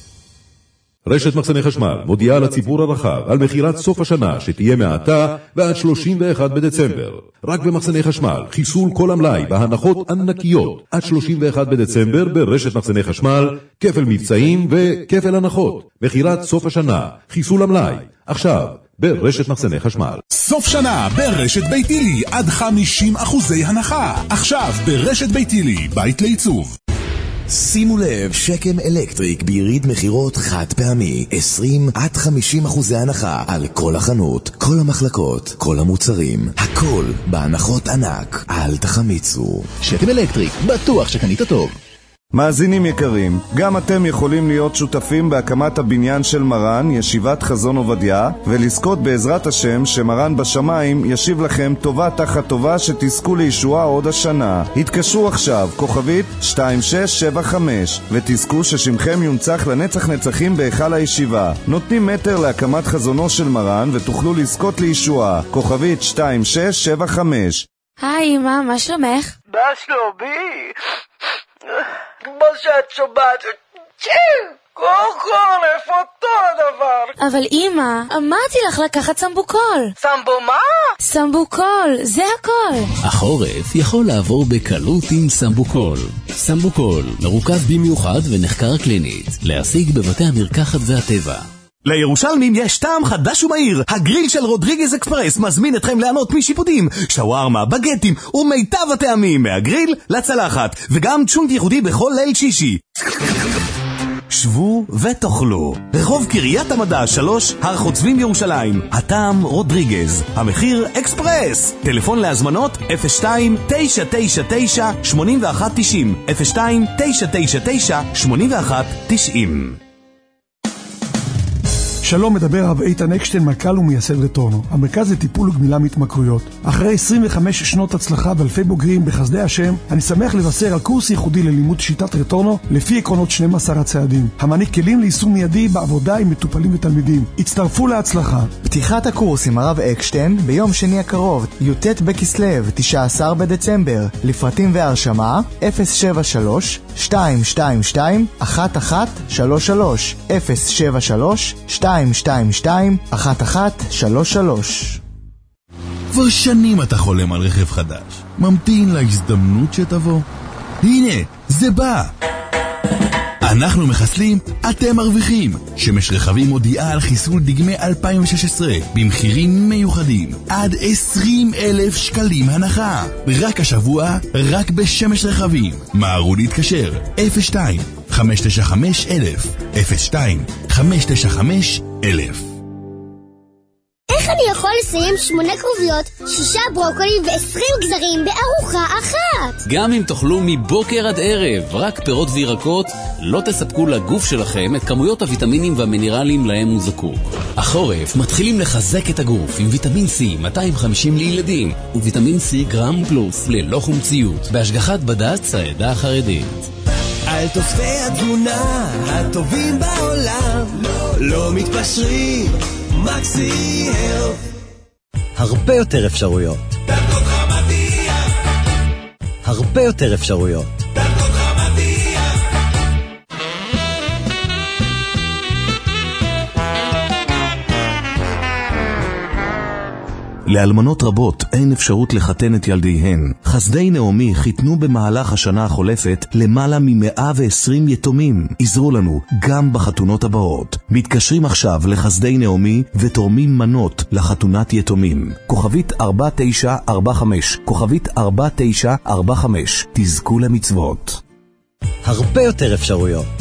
רשת מחסני חשמל מודיעה לציבור הרחב על מחירת סוף השנה שתהיה מעתה ועד שלושים ואחד בדצמבר. רק במחסני חשמל, חיסול כל המלאי בהנחות ענקיות עד שלושים ואחד בדצמבר ברשת מחסני חשמל, כפל מבצעים וכפל הנחות. מחירת סוף השנה, חיסול המלאי, עכשיו ברשת מחסני חשמל. סוף שנה ברשת ביתילי עד חמישים אחוזי הנחה. עכשיו ברשת ביתילי, בית לעיצוב. שימו לב, שקם אלקטריק ביריד מחירות חד פעמי, עשרים עד חמישים אחוזי הנחה על כל החנות, כל המחלקות, כל המוצרים, הכל בהנחות ענק. אל תחמיצו. שקם אלקטריק, בטוח שקנית טוב. מאזינים יקרים, גם אתם יכולים להיות שותפים בהקמת הבניין של מרן, ישיבת חזון עובדיה, ולזכות בעזרת השם שמרן בשמיים ישיב לכם טובה תחת טובה שתזכו לישועה עוד השנה. התקשרו עכשיו, כוכבית שתיים שש שבע חמש, ותזכו ששמכם יונצח לנצח נצחים בהיכל הישיבה. נותנים מטר להקמת חזונו של מרן ותוכלו לזכות לישועה. כוכבית שתיים שש שבע חמש. היי אמא, מה שלומך? מה שלומי? כמו שאת שומעת, קורקון, איפה אותו הדבר? אבל אמא, אמרתי לך לקחת סמבוקול. סמבו מה? סמבוקול, זה הכל. החורף יכול לעבור בקלות עם סמבוקול. סמבוקול מרוכז במיוחד ונחקר קלינית, להשיג בבתי המרקחת והטבע. לירושלמים יש טעם חדש ומהיר. הגריל של רודריגז אקספרס מזמין אתכם לענות משיפודים, שווארמה, בגטים ומיטב הטעמים, מהגריל לצלחת, וגם צ'ונט ייחודי בכל ליל שישי. שבו ותאכלו. רחוב קריית המדע שלוש, הר חוצבים ירושלים. הטעם רודריגז, המחיר אקספרס. טלפון להזמנות אפס שתיים תשע תשע תשע שמונה אחת תשע אפס אפס שתיים תשע תשע תשע שמונה אחת תשע. שלום, מדבר הרב איתן אקשטיין, מנכ"ל ומייסד רטורנו, המרכז לטיפול וגמילה מהתמכרויות. אחרי עשרים וחמש שנות הצלחה ואלפי בוגרים בחסדי השם, אני שמח לבשר על קורס ייחודי ללימוד שיטת רטורנו לפי עקרונות שנים עשר הצעדים, המעניק כלים ליישום מיידי בעבודה עם מטופלים ותלמידים. הצטרפו להצלחה. פתיחת הקורס עם הרב אקשטיין ביום שני הקרוב, י"ט בכסלו, תשעה עשר בדצמבר. לפרטים והרשמה אפס שבע שלוש שתיים שתיים שתיים אחת אחת שלוש שלוש אפס שבע שלוש שתיים שתיים שתיים אחת אחת שלוש שלוש. כבר שנים אתה חולם על רכב חדש, ממתין להזדמנות שתבוא. הנה, זה בא! אנחנו מחסלים, אתם מרוויחים. שמש רכבים מודיעה על חיסול דגמי אלפיים ושש עשרה במחירים מיוחדים. עד עשרים אלף שקלים הנחה. רק השבוע, רק בשמש רכבים. מהרו להתקשר, אפס שתיים חמש תשע חמש אלף, אפס שתיים חמש תשע חמש אלף. איך אני יכול לסיים שמונה קרוביות, שישה ברוקולים ועשרים גזרים בארוחה אחת? גם אם תאכלו מבוקר עד ערב רק פירות וירקות, לא תספקו לגוף שלכם את כמויות הוויטמינים והמינרלים להם הוא זקוק. החורף מתחילים לחזק את הגוף עם ויטמין C מאתיים וחמישים לילדים וויטמין C גרם פלוס ללא חומציות בהשגחת בד"ץ העדה החרדית. על תוספי התזונה הטובים בעולם, לא, לא מתפשרים, מקסי הלף. הרבה יותר אפשרויות. דרגות חמדיה. הרבה יותר אפשרויות. דרגות חמדיה. לאלמנות רבות אין אפשרות לחתן את ילדיהן. חסדי נעמי חיתנו במהלך השנה החולפת למעלה מ-מאה ועשרים יתומים. עזרו לנו גם בחתונות הבאות. מתקשרים עכשיו לחסדי נעמי ותורמים מנות לחתונת יתומים. כוכבית ארבע תשע ארבע חמש, כוכבית ארבע תשע ארבע חמש. תזכו למצוות. הרבה יותר אפשרויות.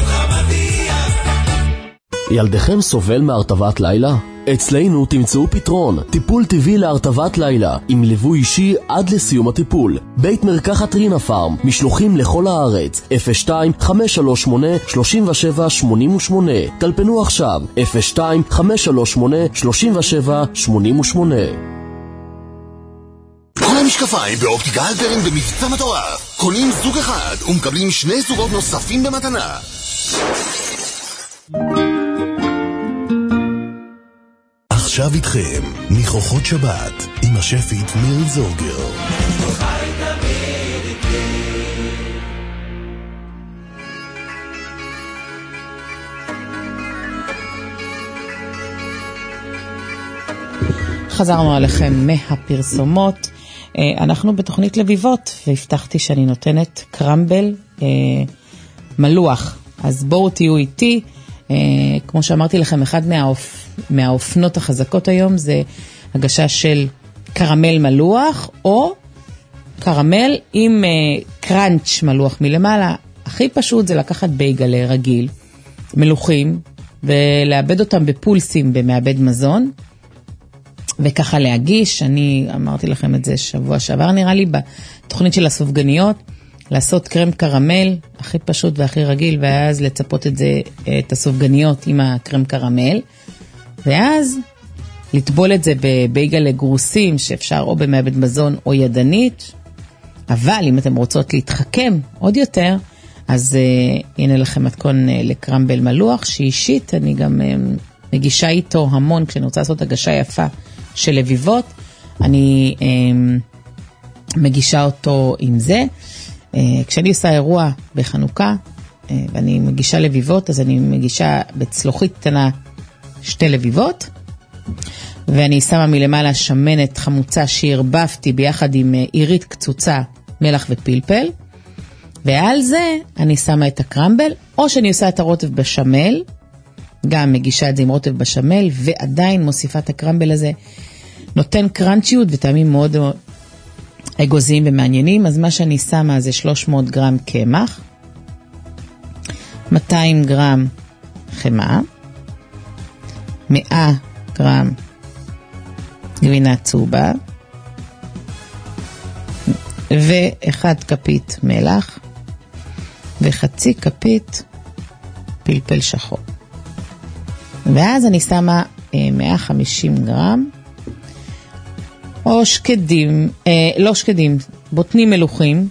ילדכם סובל מהרטבת לילה? אצלנו תמצאו פתרון, טיפול טבעי להרטבת לילה, עם ליווי אישי עד לסיום הטיפול. בית מרקחת רינה פארם, משלוחים לכל הארץ, אפס שתיים חמש שלוש שמונה שלוש שבע שמונה שמונה. טלפנו עכשיו, אפס שתיים חמש שלוש שמונה שלוש שבע שמונה שמונה. כל המשקפיים באופטיקה הלפרין במבצע מטורף. קונים זוג אחד ומקבלים שני זוגות נוספים במתנה. עכשיו איתכם, ניחוחות שבת, עם השפית מירי זורגר. חזרנו עליכם מהפרסומות. אנחנו בתוכנית לביבות, והבטחתי שאני נותנת קרמבל מלוח. אז בואו תהיו איתי. כמו שאמרתי לכם, אחד מהאופ... מהאופנות החזקות היום זה הגשה של קרמל מלוח, או קרמל עם קראנץ' מלוח מלמעלה. הכי פשוט זה לקחת בייגלה רגיל, מלוחים, ולאבד אותם בפולסים במעבד מזון, וככה להגיש. אני אמרתי לכם את זה שבוע שעבר, נראה לי, בתוכנית של הסופגניות, לעשות קרם קרמל, הכי פשוט והכי רגיל, ואז לצפות את זה, את הסופגניות עם הקרם קרמל, ואז לטבול את זה בבייגל לגרוסים, שאפשר או במעבד מזון או ידנית. אבל אם אתם רוצות להתחכם עוד יותר, אז uh, הנה לכם מתכון uh, לקרמבל מלוח, שאישית אני גם uh, מגישה איתו המון, כשאני רוצה לעשות הגשה יפה של לביבות, אני uh, מגישה אותו עם זה. Uh, כשאני עושה אירוע בחנוכה, uh, ואני מגישה לביבות, אז אני מגישה בצלוחית קטנה שתי לביבות, ואני שמה מלמעלה שמנת חמוצה שהרבפתי ביחד עם עירית קצוצה, מלח ופלפל, ועל זה אני שמה את הקרמבל, או שאני עושה את הרוטב בשמל, גם מגישה את זה עם רוטב בשמל, ועדיין מוסיפה את הקרמבל הזה, נותן קרנצ'יות וטעמים מאוד אגוזיים ומעניינים. אז מה שאני שמה זה שלוש מאות גרם קמח, מאתיים גרם חמה, מאה גרם גבינה צהובה, ואחד כפית מלח, וחצי כפית פלפל שחור. ואז אני שמה אה, מאה וחמישים גרם, או שקדים, אה, לא שקדים, בוטנים מלוחים,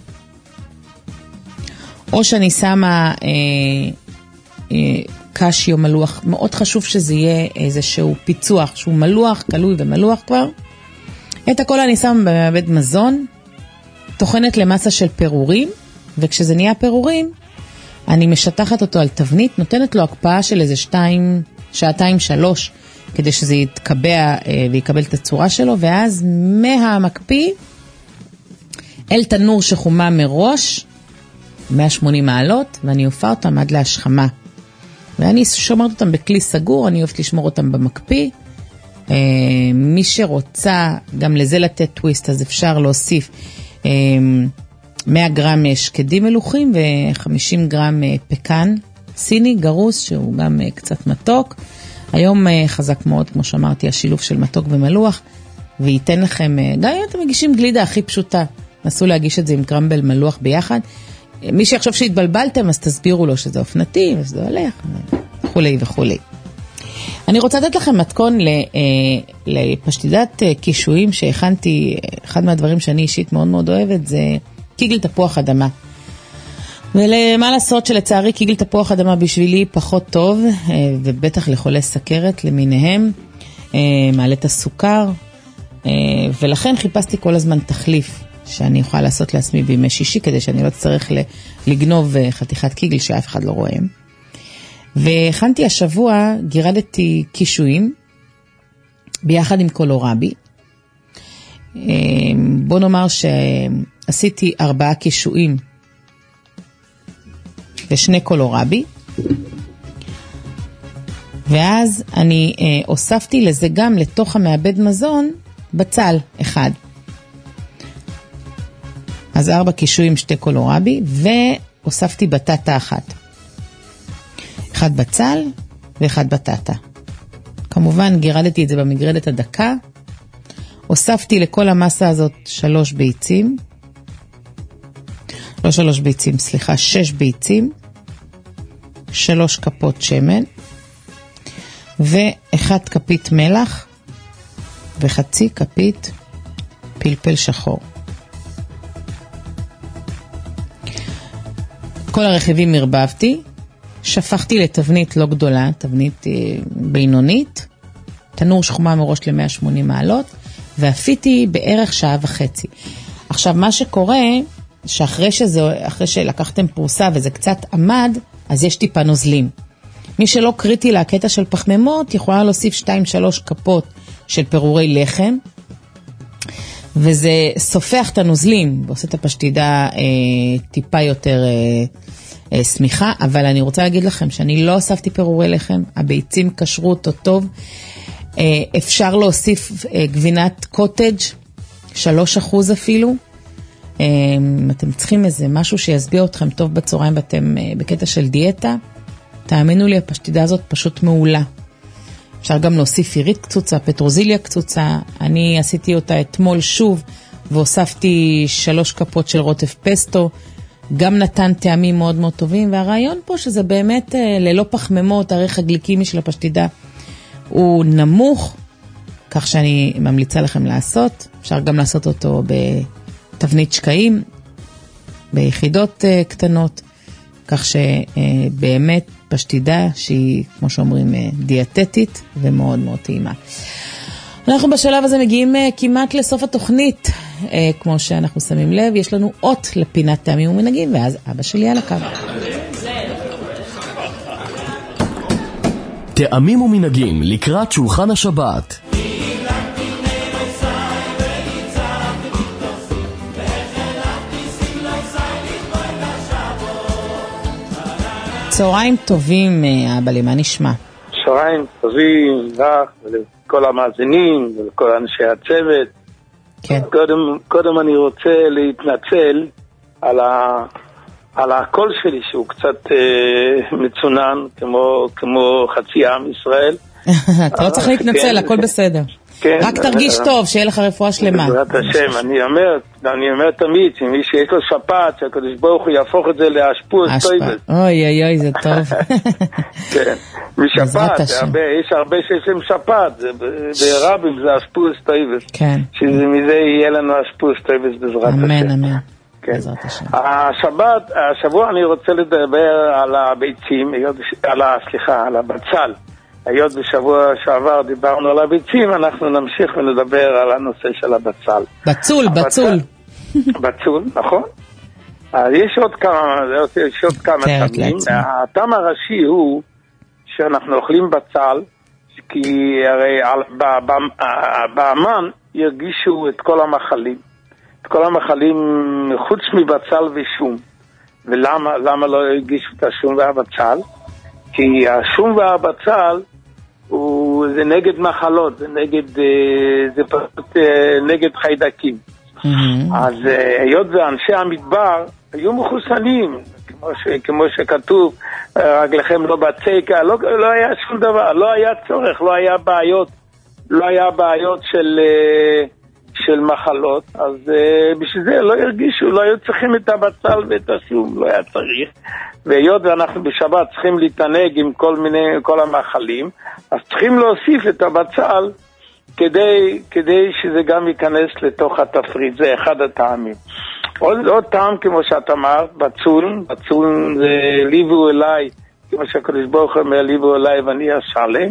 או שאני שמה אה, אה, קשיו מלוח. מאוד חשוב שזה יהיה איזשהו פיצוח, שהוא מלוח, קלוי ומלוח כבר. את הכל אני שמה במעבד מזון, תוכנת למסה של פירורים, וכשזה נהיה פירורים, אני משטחת אותו על תבנית, נותנת לו הקפאה של איזה שתיים, שעתיים שלוש, כדי שזה יתקבע ויקבל את הצורה שלו, ואז מהמקפיא אל תנור שחומה מראש, מאה ושמונים מעלות, ואני אופה אותם עד להשחמה. ואני שומרת אותם בכלי סגור, אני אוהבת לשמור אותם במקפיא. מי שרוצה גם לזה לתת טוויסט, אז אפשר להוסיף מאה גרם שקדים מלוכים ו-חמישים גרם פקן סיני, גרוס, שהוא גם קצת מתוק. היום חזק מאוד, כמו שאמרתי, השילוב של מתוק ומלוח, וייתן לכם, גם אם אתם מגישים גלידה הכי פשוטה, נסו להגיש את זה עם קרמבל מלוח ביחד. מי שיחשוב שהתבלבלתם, אז תסבירו לו שזה אופנתי, וזה הולך, וכולי וכולי. אני רוצה לתת לכם מתכון לפשטידת קישואים שהכנתי. אחד מהדברים שאני אישית מאוד מאוד אוהבת זה קיגל תפוח אדמה. ולמה לעשות שלצערי קיגל תפוח אדמה בשבילי פחות טוב, ובטח לחולי סכרת למיניהם, מעלה את הסוכר, ולכן חיפשתי כל הזמן תחליף שאני יכולה לעשות לעצמי בימי שישי, כדי שאני לא צריך לגנוב חתיכת קיגל שאף אחד לא רואה. והכנתי השבוע, גירדתי קישואים ביחד עם קולורבי. בוא נאמר שעשיתי ארבעה קישואים ושני קולורבי, ואז אני הוספתי לזה גם לתוך המעבד מזון בצל אחד. אז ארבע קישואים, שתי קולורבי, והוספתי בטטה אחת. אחד בצל ואחד בטטה. כמובן גירדתי את זה במגרדת הדקה. הוספתי לכל המסה הזאת שלוש ביצים. לא שלוש ביצים, סליחה, שש ביצים. שלוש כפות שמן. ואחד כפית מלח. וחצי כפית פלפל שחור. כל הרכיבים מרבבתי. שפכתי לתבנית לא גדולה, תבנית בינונית, תנור שחומה מראש ל-מאה ושמונים מעלות, ואפיתי בערך שעה וחצי. עכשיו, מה שקורה, שאחרי שזה, אחרי שלקחתם פרוסה וזה קצת עמד, אז יש טיפה נוזלים. מי שלא קריטי לקטע של פחמימות, יכולה להוסיף שתיים שלוש כפות של פירורי לחם, וזה סופח את הנוזלים, ועושה את הפשטידה אה, טיפה יותר אה, סמיכה, אבל אני רוצה להגיד לכם שאני לא הוספתי פירורי לחם, הביצים קשרו אותו טוב, אפשר להוסיף גבינת קוטג' שלוש אחוז אפילו, אתם צריכים איזה משהו שיסביע אתכם טוב בצהריים ואתם בקטע של דיאטה, תאמינו לי, הפשטידה הזאת פשוט מעולה. אפשר גם להוסיף עירית קצוצה, פטרוזיליה קצוצה, אני עשיתי אותה אתמול שוב, והוספתי שלוש כפות של רוטב פסטו, גם נתן טעמים מאוד מאוד טובים, והרעיון פה שזה באמת ללא פחמימות, הערך הגליקמי של הפשטידה הוא נמוך, כך שאני ממליצה לכם לעשות. אפשר גם לעשות אותו בתבנית שקעים, ביחידות קטנות, כך שבאמת פשטידה שהיא, כמו שאומרים, דיאטטית ומאוד מאוד טעימה. אנחנו בשלב הזה מגיעים כמעט לסוף התוכנית, כמו שאנחנו שמים לב, יש לנו אות לפינת טעמים ומנהגים, ואז אבא שלי על הקו. טעמים ומנהגים לקראת שולחן השבת. צהריים טובים, אבא לי, מה נשמע? צהריים טובים לך ולכל המאזינים ולכל אנשי הצוות. כן. קודם, קודם אני רוצה להתנצל על ה... על הקול שלי שהוא קצת אה, מצונן כמו, כמו חצי עם ישראל. אתה לא צריך להתנצל, הכל בסדר. כן, רק תרגיש טוב, שיהיה לך רפואה שלמה. בעזרת השם, אני אומר, אני אומר תמיד, שמי שיש לו שפעת, שהקדוש ברוך הוא יהפוך את זה לאשפוז טויבס. אוי אוי אוי, זה טוב. כן, משפעת, יש הרבה שיש להם שפעת, ברבים זה אשפוז טויבס. כן. שמזה יהיה לנו אשפוז טויבס בעזרת השם. אמן, אמן. השבת, השבוע אני רוצה לדבר על הביצים, על ה, סליחה, על הבצל. היות בשבוע שעבר דיברנו על הביצים, אנחנו נמשיך ונדבר על הנושא של הבצל. בצול, בצול. בצול, נכון. יש עוד כמה, יש עוד כמה טעמים. הטעם הראשי הוא שאנחנו אוכלים בצל, כי הרי באמן ירגישו את כל המחלים, את כל המחלים חוץ מבצל ושום. ולמה למה לא הרגישו את השום והבצל? כי השום והבצל הוא, זה נגד מחלות, זה נגד, זה פשוט נגד חיידקים. Mm-hmm. אז היות ואנשי המדבר היו מחוסנים, כמו, ש, כמו שכתוב, רגליכם לא בצקה, לא, לא היה שום דבר, לא היה צורך, לא היה בעיות, לא היה בעיות של, של מחלות, אז בשביל זה לא הרגישו, לא היו צריכים את הבצל ואת השום, לא היה צריך. והיות ואנחנו בשבת צריכים להתענג עם כל מיני, כל המאכלים, אז צריכים להוסיף את הבצל כדי, כדי שזה גם ייכנס לתוך התפריט, זה אחד הטעמים. עוד, עוד טעם, כמו שאת אמרת, בצול, בצול זה ליבו אליי, כמו שהקדוש ברוך הוא אומר, ליבו אליי ואני אשלם.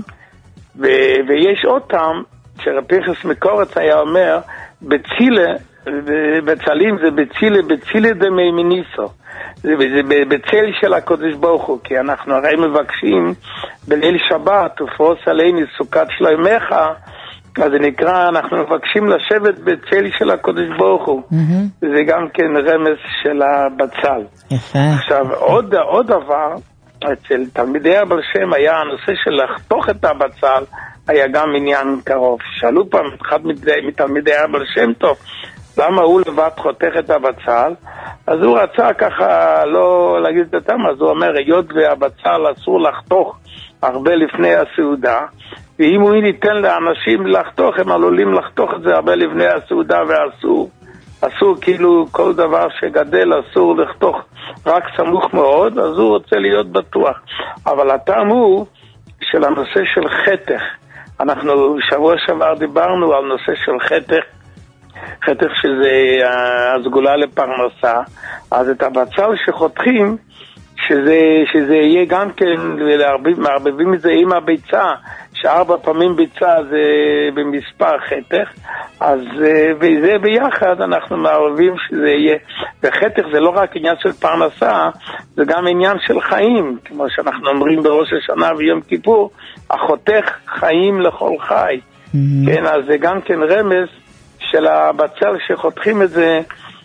ו- ויש עוד טעם, שרפיחס מקורץ היה אומר, בצילה, בצלים זה בצילה, בצילה דמי מניסו. זה, זה בצל של הקדוש ברוך הוא, כי אנחנו הרי מבקשים בליל שבת, ופרוס עלינו סוכת שלומך, אז זה נקרא, אנחנו מבקשים לשבת בצל של הקדוש ברוך הוא. Mm-hmm. זה גם כן רמז של הבצל. יפה. עכשיו, עוד, עוד דבר, אצל תלמידי הבעל שם היה הנושא של לחתוך את הבצל, היה גם עניין קרוב. שאלו פעם אחד מתלמידי הבעל שם טוב, למה הוא לבד חותך את הבצל? אז הוא רצה ככה לא להגיד את הטעם, אז הוא אומר, היות והבצל אסור לחתוך הרבה לפני הסעודה, ואם הוא ניתן לאנשים לחתוך, הם עלולים לחתוך את זה הרבה לפני הסעודה, ואסור, אסור כאילו כל דבר שגדל אסור לחתוך רק סמוך מאוד, אז הוא רוצה להיות בטוח. אבל הטעם הוא של הנושא של חתך. אנחנו שבוע שעבר דיברנו על נושא של חתך, חתך שזה הסגולה לפרנסה, אז את הבצל שחותכים, שזה, שזה יהיה גם כן, מערבבים את זה עם הביצה, שארבע פעמים ביצה זה במספר חתך, אז וזה ביחד אנחנו מערבים שזה יהיה, וחתך זה לא רק עניין של פרנסה, זה גם עניין של חיים, כמו שאנחנו אומרים בראש השנה ויום כיפור, החותך חיים לכל חי. Mm-hmm. כן, אז זה גם כן רמז של הבצל שחותכים את זה,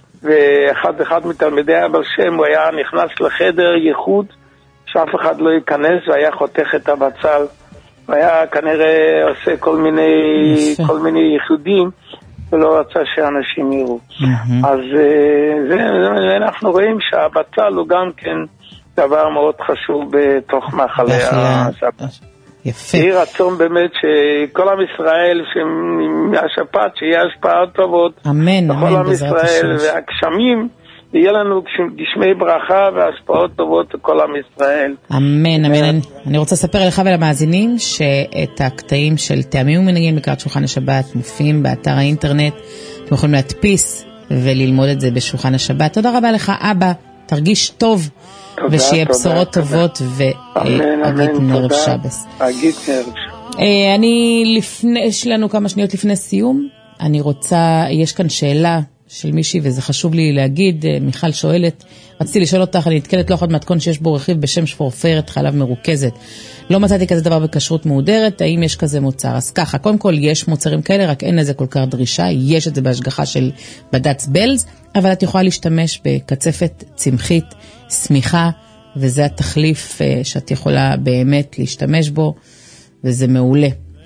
ואחד אחד מתלמידי הבעל שם, הוא היה נכנס לחדר ייחוד, שאף אחד לא ייכנס, והיה חותך את הבצל. הוא היה כנראה עושה כל מיני, כל מיני ייחודים, ולא רצה שאנשים יראו. Mm-hmm. אז זה, זה, אנחנו רואים שהבצל הוא גם כן דבר מאוד חשוב בתוך מאכלי השבת. יפה. יהי רצון באמת שכל עם ישראל, מהשפעת, שיהיה השפעות טובות. אמן, אמן, בעזרת השם. כל עם ישראל, והגשמים, יהיה לנו גשמי ברכה והשפעות טובות לכל עם ישראל. אמן, אמן. אני, אני רוצה לספר לך ולמאזינים שאת הקטעים של טעמים ומנהגים לקראת שולחן השבת מופיעים באתר האינטרנט. אתם יכולים להדפיס וללמוד את זה בשולחן השבת. תודה רבה לך, אבא. תרגיש טוב. תודה, ושיהיה תודה, בשורות תודה. טובות ואגית נרב שבס. אגית נרב שבס. אני לפני, יש לנו כמה שניות לפני סיום, אני רוצה, יש כאן שאלה של מישהי וזה חשוב לי להגיד, מיכל שואלת, רציתי לשאול אותך, אני נתקלת לא אחד מתכון שיש בו רכיב בשם שפורפרת חלב מרוכזת, לא מצאתי כזה דבר בכשרות מהודרת, האם יש כזה מוצר? אז ככה, קודם כל יש מוצרים כאלה, רק אין לזה כל כך דרישה, יש את זה בהשגחה של בד"ץ בלז, אבל את יכולה להשתמש בקצפת צמחית, סמיכה, וזה התחליף שאת יכולה באמת להשתמש בו, וזה מעולה.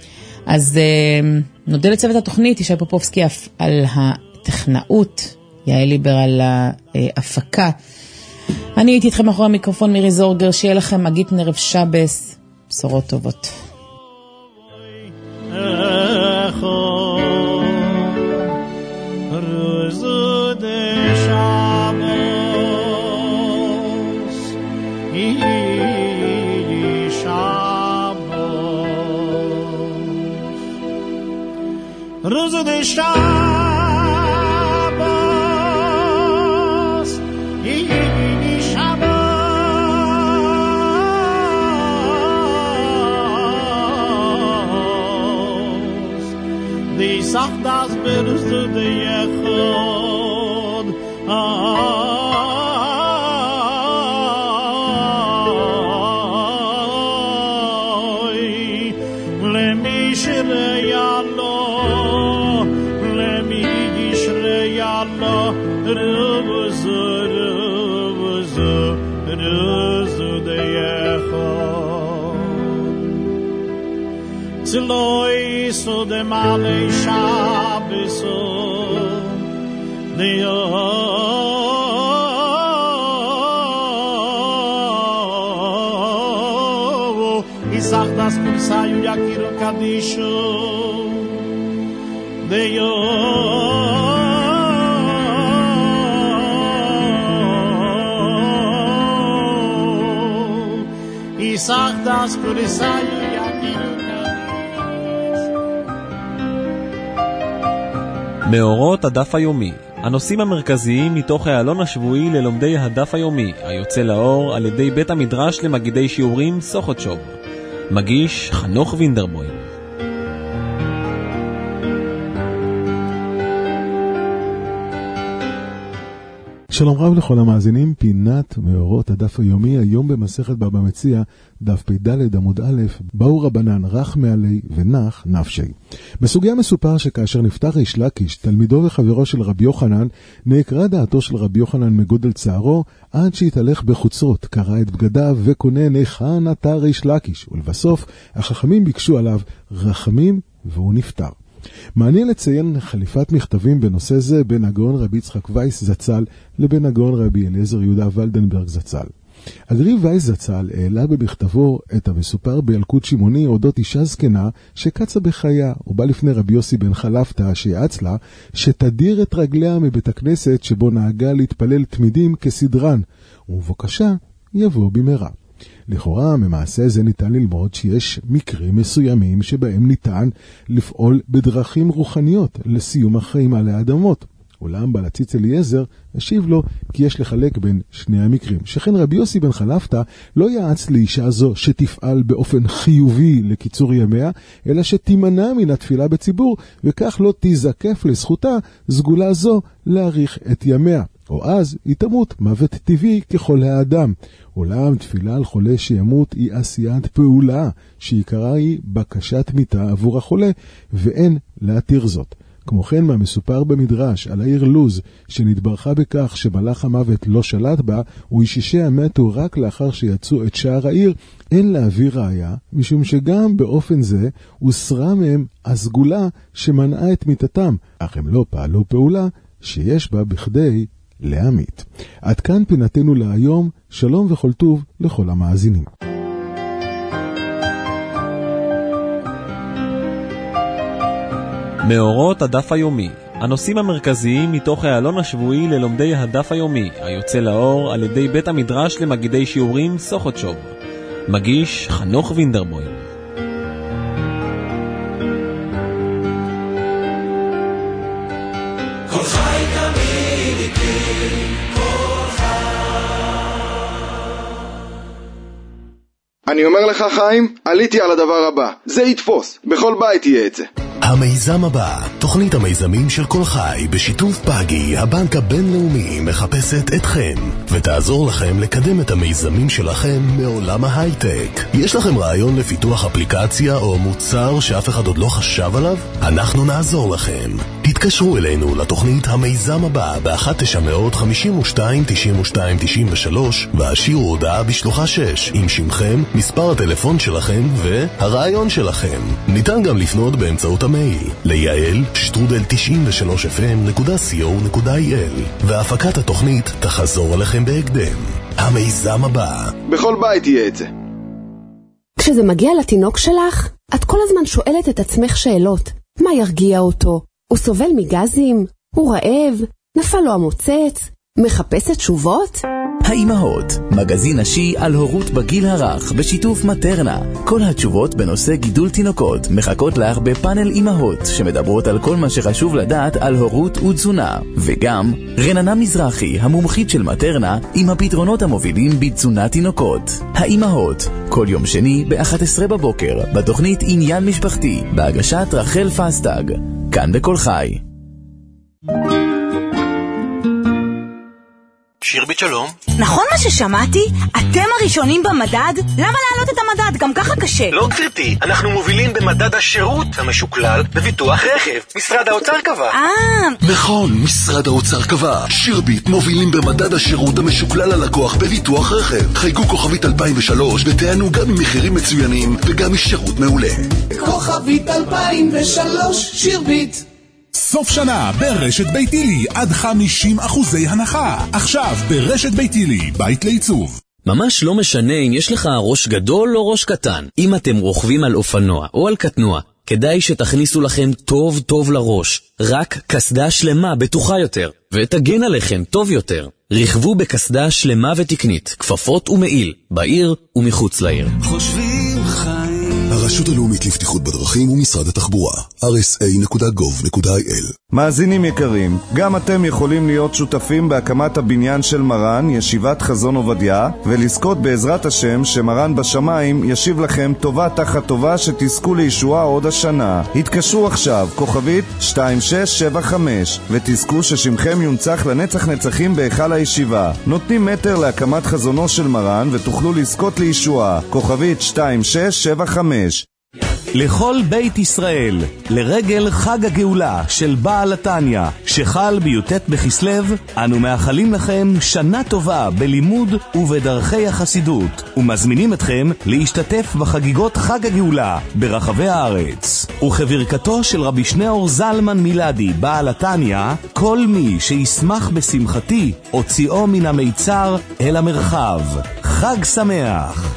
אז נודה לצוות התוכנית, ישי פופובסקי על הטכנאות, יעל ליבר על ההפקה. אני הייתי איתכם מאחורי המיקרופון מירי זורגר, שיהיה לכם אגית נרב שבס, בשורות טובות. Rosa de Shabbos, Yini Shabbos, the Sachdas Berus to the Yechod, למי שריה לו, למי ישריה לו, רבזו, רבזו, רבזו דייכו. צלוי סודם עלי שבסו, דיו Isach das Kursayu Yakiru Kadishu Deyo Isach das Kursayu Yakiru Kadishu מאורות הדף היומי, הנושאים המרכזיים מתוך העלון השבועי ללומדי הדף היומי, היוצא לאור על ידי בית המדרש למגידי שיעורים סוחוטשוב. מגיש חנוך וינדרבוים. שלום רב לכל המאזינים, פינת מאורות הדף היומי, היום במסכת בבא מציעא, דף פ"ד עמוד א', באו רבנן רך מעלי ונח נפשי. בסוגיה מסופר שכאשר נפטר ריש לקיש, תלמידו וחברו של רבי יוחנן, נעקרה דעתו של רבי יוחנן מגודל צערו, עד שהתהלך בחוצרות, קרא את בגדיו וקונן היכן אתה ריש לקיש, ולבסוף החכמים ביקשו עליו רחמים והוא נפטר. מעניין לציין חליפת מכתבים בנושא זה בין הגאון רבי יצחק וייס זצ"ל לבין הגאון רבי אליעזר יהודה ולדנברג זצ"ל. הגריב וייס זצ"ל העלה במכתבו את המסופר בילקוט שמעוני אודות אישה זקנה שקצה בחייה, ובא לפני רבי יוסי בן חלפתא שיעץ לה שתדיר את רגליה מבית הכנסת שבו נהגה להתפלל תמידים כסדרן, ובבקשה יבוא במהרה. לכאורה, ממעשה זה ניתן ללמוד שיש מקרים מסוימים שבהם ניתן לפעול בדרכים רוחניות לסיום החיים על האדמות. אולם בעל הציץ אליעזר השיב לו כי יש לחלק בין שני המקרים. שכן רבי יוסי בן חלפתא לא יעץ לאישה זו שתפעל באופן חיובי לקיצור ימיה, אלא שתימנע מן התפילה בציבור, וכך לא תזקף לזכותה סגולה זו להאריך את ימיה. או אז היא תמות מוות טבעי ככל האדם. אולם תפילה על חולה שימות היא עשיית פעולה, שעיקרה היא בקשת מיתה עבור החולה, ואין להתיר זאת. כמו כן מהמסופר במדרש על העיר לוז, שנתברכה בכך שמלאך המוות לא שלט בה, וישישיה מתו רק לאחר שיצאו את שער העיר, אין להביא ראיה, משום שגם באופן זה הוסרה מהם הסגולה שמנעה את מיתתם, אך הם לא פעלו פעולה שיש בה בכדי להמית. עד כאן פינתנו להיום, שלום וכל טוב לכל המאזינים. מאורות הדף היומי, הנושאים המרכזיים מתוך העלון השבועי ללומדי הדף היומי, היוצא לאור על ידי בית המדרש למגידי שיעורים סוחוטשוב. מגיש חנוך וינדרבוים. כל חי תמיד איתי, כל חי. אני אומר לך חיים, עליתי על הדבר הבא, זה יתפוס, בכל בית יהיה את זה. המיזם הבא, תוכנית המיזמים של כל חי בשיתוף פאגי, הבנק הבינלאומי, מחפשת אתכם ותעזור לכם לקדם את המיזמים שלכם מעולם ההייטק. יש לכם רעיון לפיתוח אפליקציה או מוצר שאף אחד עוד לא חשב עליו? אנחנו נעזור לכם. תתקשרו אלינו לתוכנית המיזם הבא ב-אחת תשע חמש שתיים תשעים ושתיים תשעים ושלוש והשאירו הודעה בשלוחה שש עם שמכם, מספר הטלפון שלכם והרעיון שלכם. ניתן גם לפנות באמצעות המייל ליעל שטרודל תשעים ושלוש אף אם נקודה סי או נקודה איי אל, והפקת התוכנית תחזור עליכם בהקדם. המיזם הבא, בכל בית יהיה את זה. כשזה מגיע לתינוק שלך, את כל הזמן שואלת את עצמך שאלות. מה ירגיע אותו? הוא סובל מגזים? הוא רעב? נפל לו המוצץ? מחפשת תשובות? האימהות, מגזין נשי על הורות בגיל הרך בשיתוף מטרנה. כל התשובות בנושא גידול תינוקות מחכות לך בפאנל אימהות שמדברות על כל מה שחשוב לדעת על הורות ותזונה. וגם רננה מזרחי, המומחית של מטרנה, עם הפתרונות המובילים בתזונת תינוקות. האימהות, כל יום שני ב-אחת עשרה בבוקר בתוכנית עניין משפחתי בהגשת רחל פסטג, כאן בכל חי. שירבית שלום. נכון מה ששמעתי? אתם הראשונים במדד? למה להעלות את המדד? גם ככה קשה. לא גברתי, אנחנו מובילים במדד השירות המשוקלל בביטוח רכב. משרד האוצר קבע. אה. נכון, משרד האוצר קבע. שירבית מובילים במדד השירות המשוקלל ללקוח בביטוח רכב. חייגו כוכבית אלפיים ושלוש ותענו גם ממחירים מצוינים וגם משירות מעולה. כוכבית אלפיים ושלוש, שירבית. סוף שנה ברשת ביתילי עד חמישים אחוזי הנחה. עכשיו ברשת ביתילי, בית לעיצוב. ממש לא משנה אם יש לך ראש גדול או ראש קטן. אם אתם רוכבים על אופנוע או על קטנוע, כדאי שתכניסו לכם טוב טוב לראש. רק קסדה שלמה בטוחה יותר, ותגן עליכם טוב יותר. רכבו בקסדה שלמה ותקנית, כפפות ומעיל, בעיר ומחוץ לעיר. חושבים חיים. הרשות הלאומית לבטיחות בדרכים ומשרד התחבורה, אר אס איי נקודה גוב נקודה איי אל. מאזינים יקרים, גם אתם יכולים להיות שותפים בהקמת הבניין של מרן, ישיבת חזון עובדיה, ולזכות בעזרת השם שמרן בשמיים ישיב לכם טובה תחת טובה שתזכו לישועה עוד השנה. התקשרו עכשיו, כוכבית שתיים שש שבע חמש, ותזכו ששמכם יונצח לנצח נצחים בהיכל הישיבה. נותנים מטר להקמת חזונו של מרן ותוכלו לזכות לישועה. כוכבית שתיים שש שבע חמש. לכל בית ישראל, לרגל חג הגאולה של בעל התניה, שחל בי"ט בכסלו, אנו מאחלים לכם שנה טובה בלימוד ובדרכי החסידות, ומזמינים אתכם להשתתף בחגיגות חג הגאולה ברחבי הארץ. וכברכתו של רבי שניאור זלמן מילדי, בעל התניה, כל מי שישמח בשמחתי, הוציאו מן המיצר אל המרחב. חג שמח.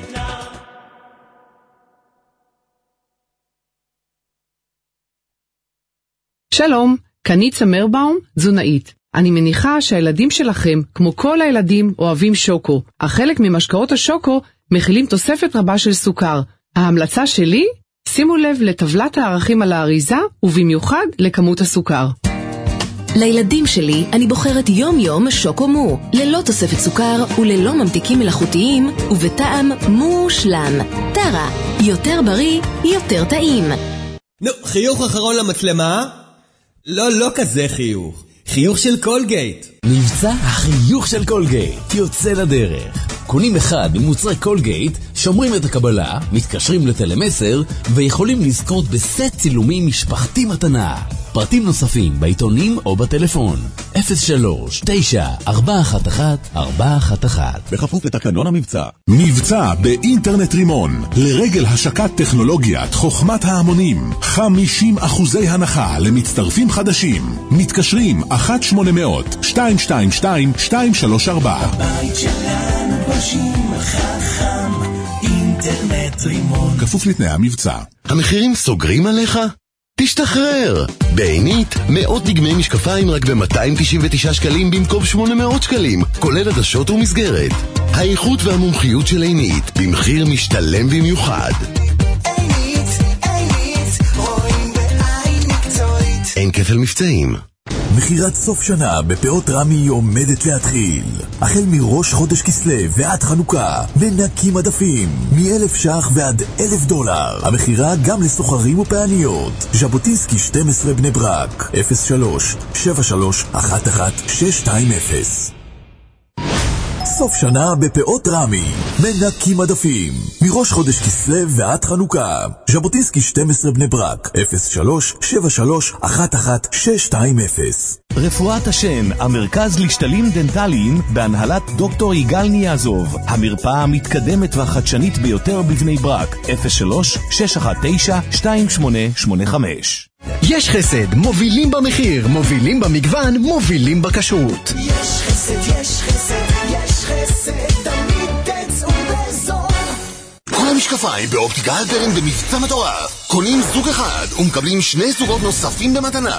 שלום, קניצה מרבאום, תזונאית. אני מניחה שהילדים שלכם, כמו כל הילדים, אוהבים שוקו, אך חלק ממשקאות השוקו מכילים תוספת רבה של סוכר. ההמלצה שלי? שימו לב לטבלת הערכים על האריזה, ובמיוחד לכמות הסוכר. לילדים שלי אני בוחרת יום יום שוקו מו, ללא תוספת סוכר וללא ממתיקים מלאכותיים, ובטעם מושלם. טרה, יותר בריא, יותר טעים. נו, חיוך אחרון למצלמה? לא, לא כזה חיוך. חיוך של קולגייט. מבצע החיוך של קולגייט יוצא לדרך. קונים אחד ממוצרי קולגייט, שומרים את הקבלה, מתקשרים לטלמסר, ויכולים לזכות בסט צילומים משפחתי מתנה. פרטים נוספים בעיתונים או בטלפון. אפס שלוש תשע ארבע אחת אחת ארבע אחת אחת. בכפוף לתקנון המבצע. מבצע באינטרנט רימון לרגל השקת טכנולוגיית חוכמת ההמונים. חמישים אחוזי הנחה למצטרפים חדשים. מתקשרים אחת שמונה מאות שתיים שתיים שתיים שתיים שלוש ארבע. הבית שלנו פשוט חכם, אינטרנט רימון. כפוף לתנאי המבצע. המחירים סוגרים עליך? תשתחרר! בעינית, מאות דגמי משקפיים רק ב-מאתיים תשעים ותשעה שקלים במקום שמונה מאות שקלים, כולל עדשות ומסגרת. האיכות והמומחיות של עינית, במחיר משתלם במיוחד. עינית, עינית, רואים בעין מקצועית. אין כפל מבצעים. מחירת סוף שנה בפאות רמי עומדת להתחיל. החל מראש חודש כסלו ועד חנוכה, מנקים מדפים, מ-אלף שח ועד אלף דולר. המחירה גם לסוחרים ופעניות. ז'בוטינסקי שתים עשרה בני ברק, אפס שלוש שבע שלוש אחת אחת שש שתיים אפס. סוף שנה בפאות רמי, מנקים מדפים, מראש חודש כסלו ועד חנוכה. ז'בוטינסקי שתים עשרה בני ברק, אפס שלוש שבע שלוש אחת אחת שש שתיים אפס. רפואת השן, המרכז לשתלים דנטליים בהנהלת דוקטור יגאל ניאזוב. המרפאה המתקדמת והחדשנית ביותר בבני ברק, אפס שלוש שש אחת תשע שתיים שמונה שמונה חמש. יש חסד, מובילים במחיר, מובילים במגוון, מובילים בכשרות. יש חסד, יש חסד, יש חסד, תמיד תצאו בזול. כל המשקפיים באופטיקה הלפרין במבצע מטורף. קונים זוג אחד ומקבלים שני זוגות נוספים במתנה.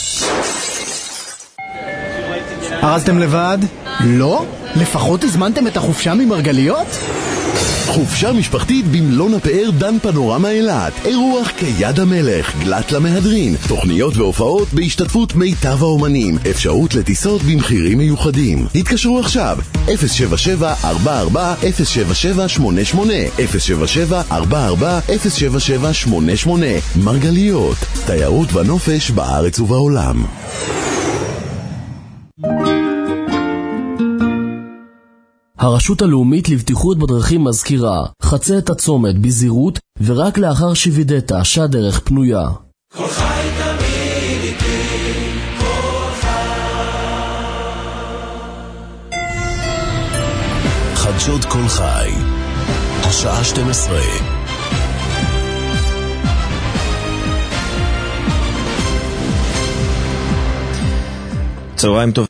ארזתם לבד? לא? לפחות הזמנתם את החופשה ממרגליות? חופשה משפחתית במלון הפאר דן פנורמה אילת. אירוח כיד המלך, גלת למהדרין, תוכניות והופעות בהשתתפות מיטב האומנים, אפשרות לטיסות במחירים מיוחדים. התקשרו עכשיו אפס שבע שבע ארבע ארבע אפס שבע שבע שמונה שמונה אפס שבע שבע ארבע ארבע אפס שבע שבע שמונה שמונה. מרגליות, תיירות ונופש בארץ ובעולם. הרשות הלאומית לבטיחות בדרכים מזכירה, חצה את הצומת בזהירות ורק לאחר שווידאת שהדרך פנויה. כל חי תמיד איתי, כל חי. חדשות כל חי, השעה שתים עשרה. צהריים טוב.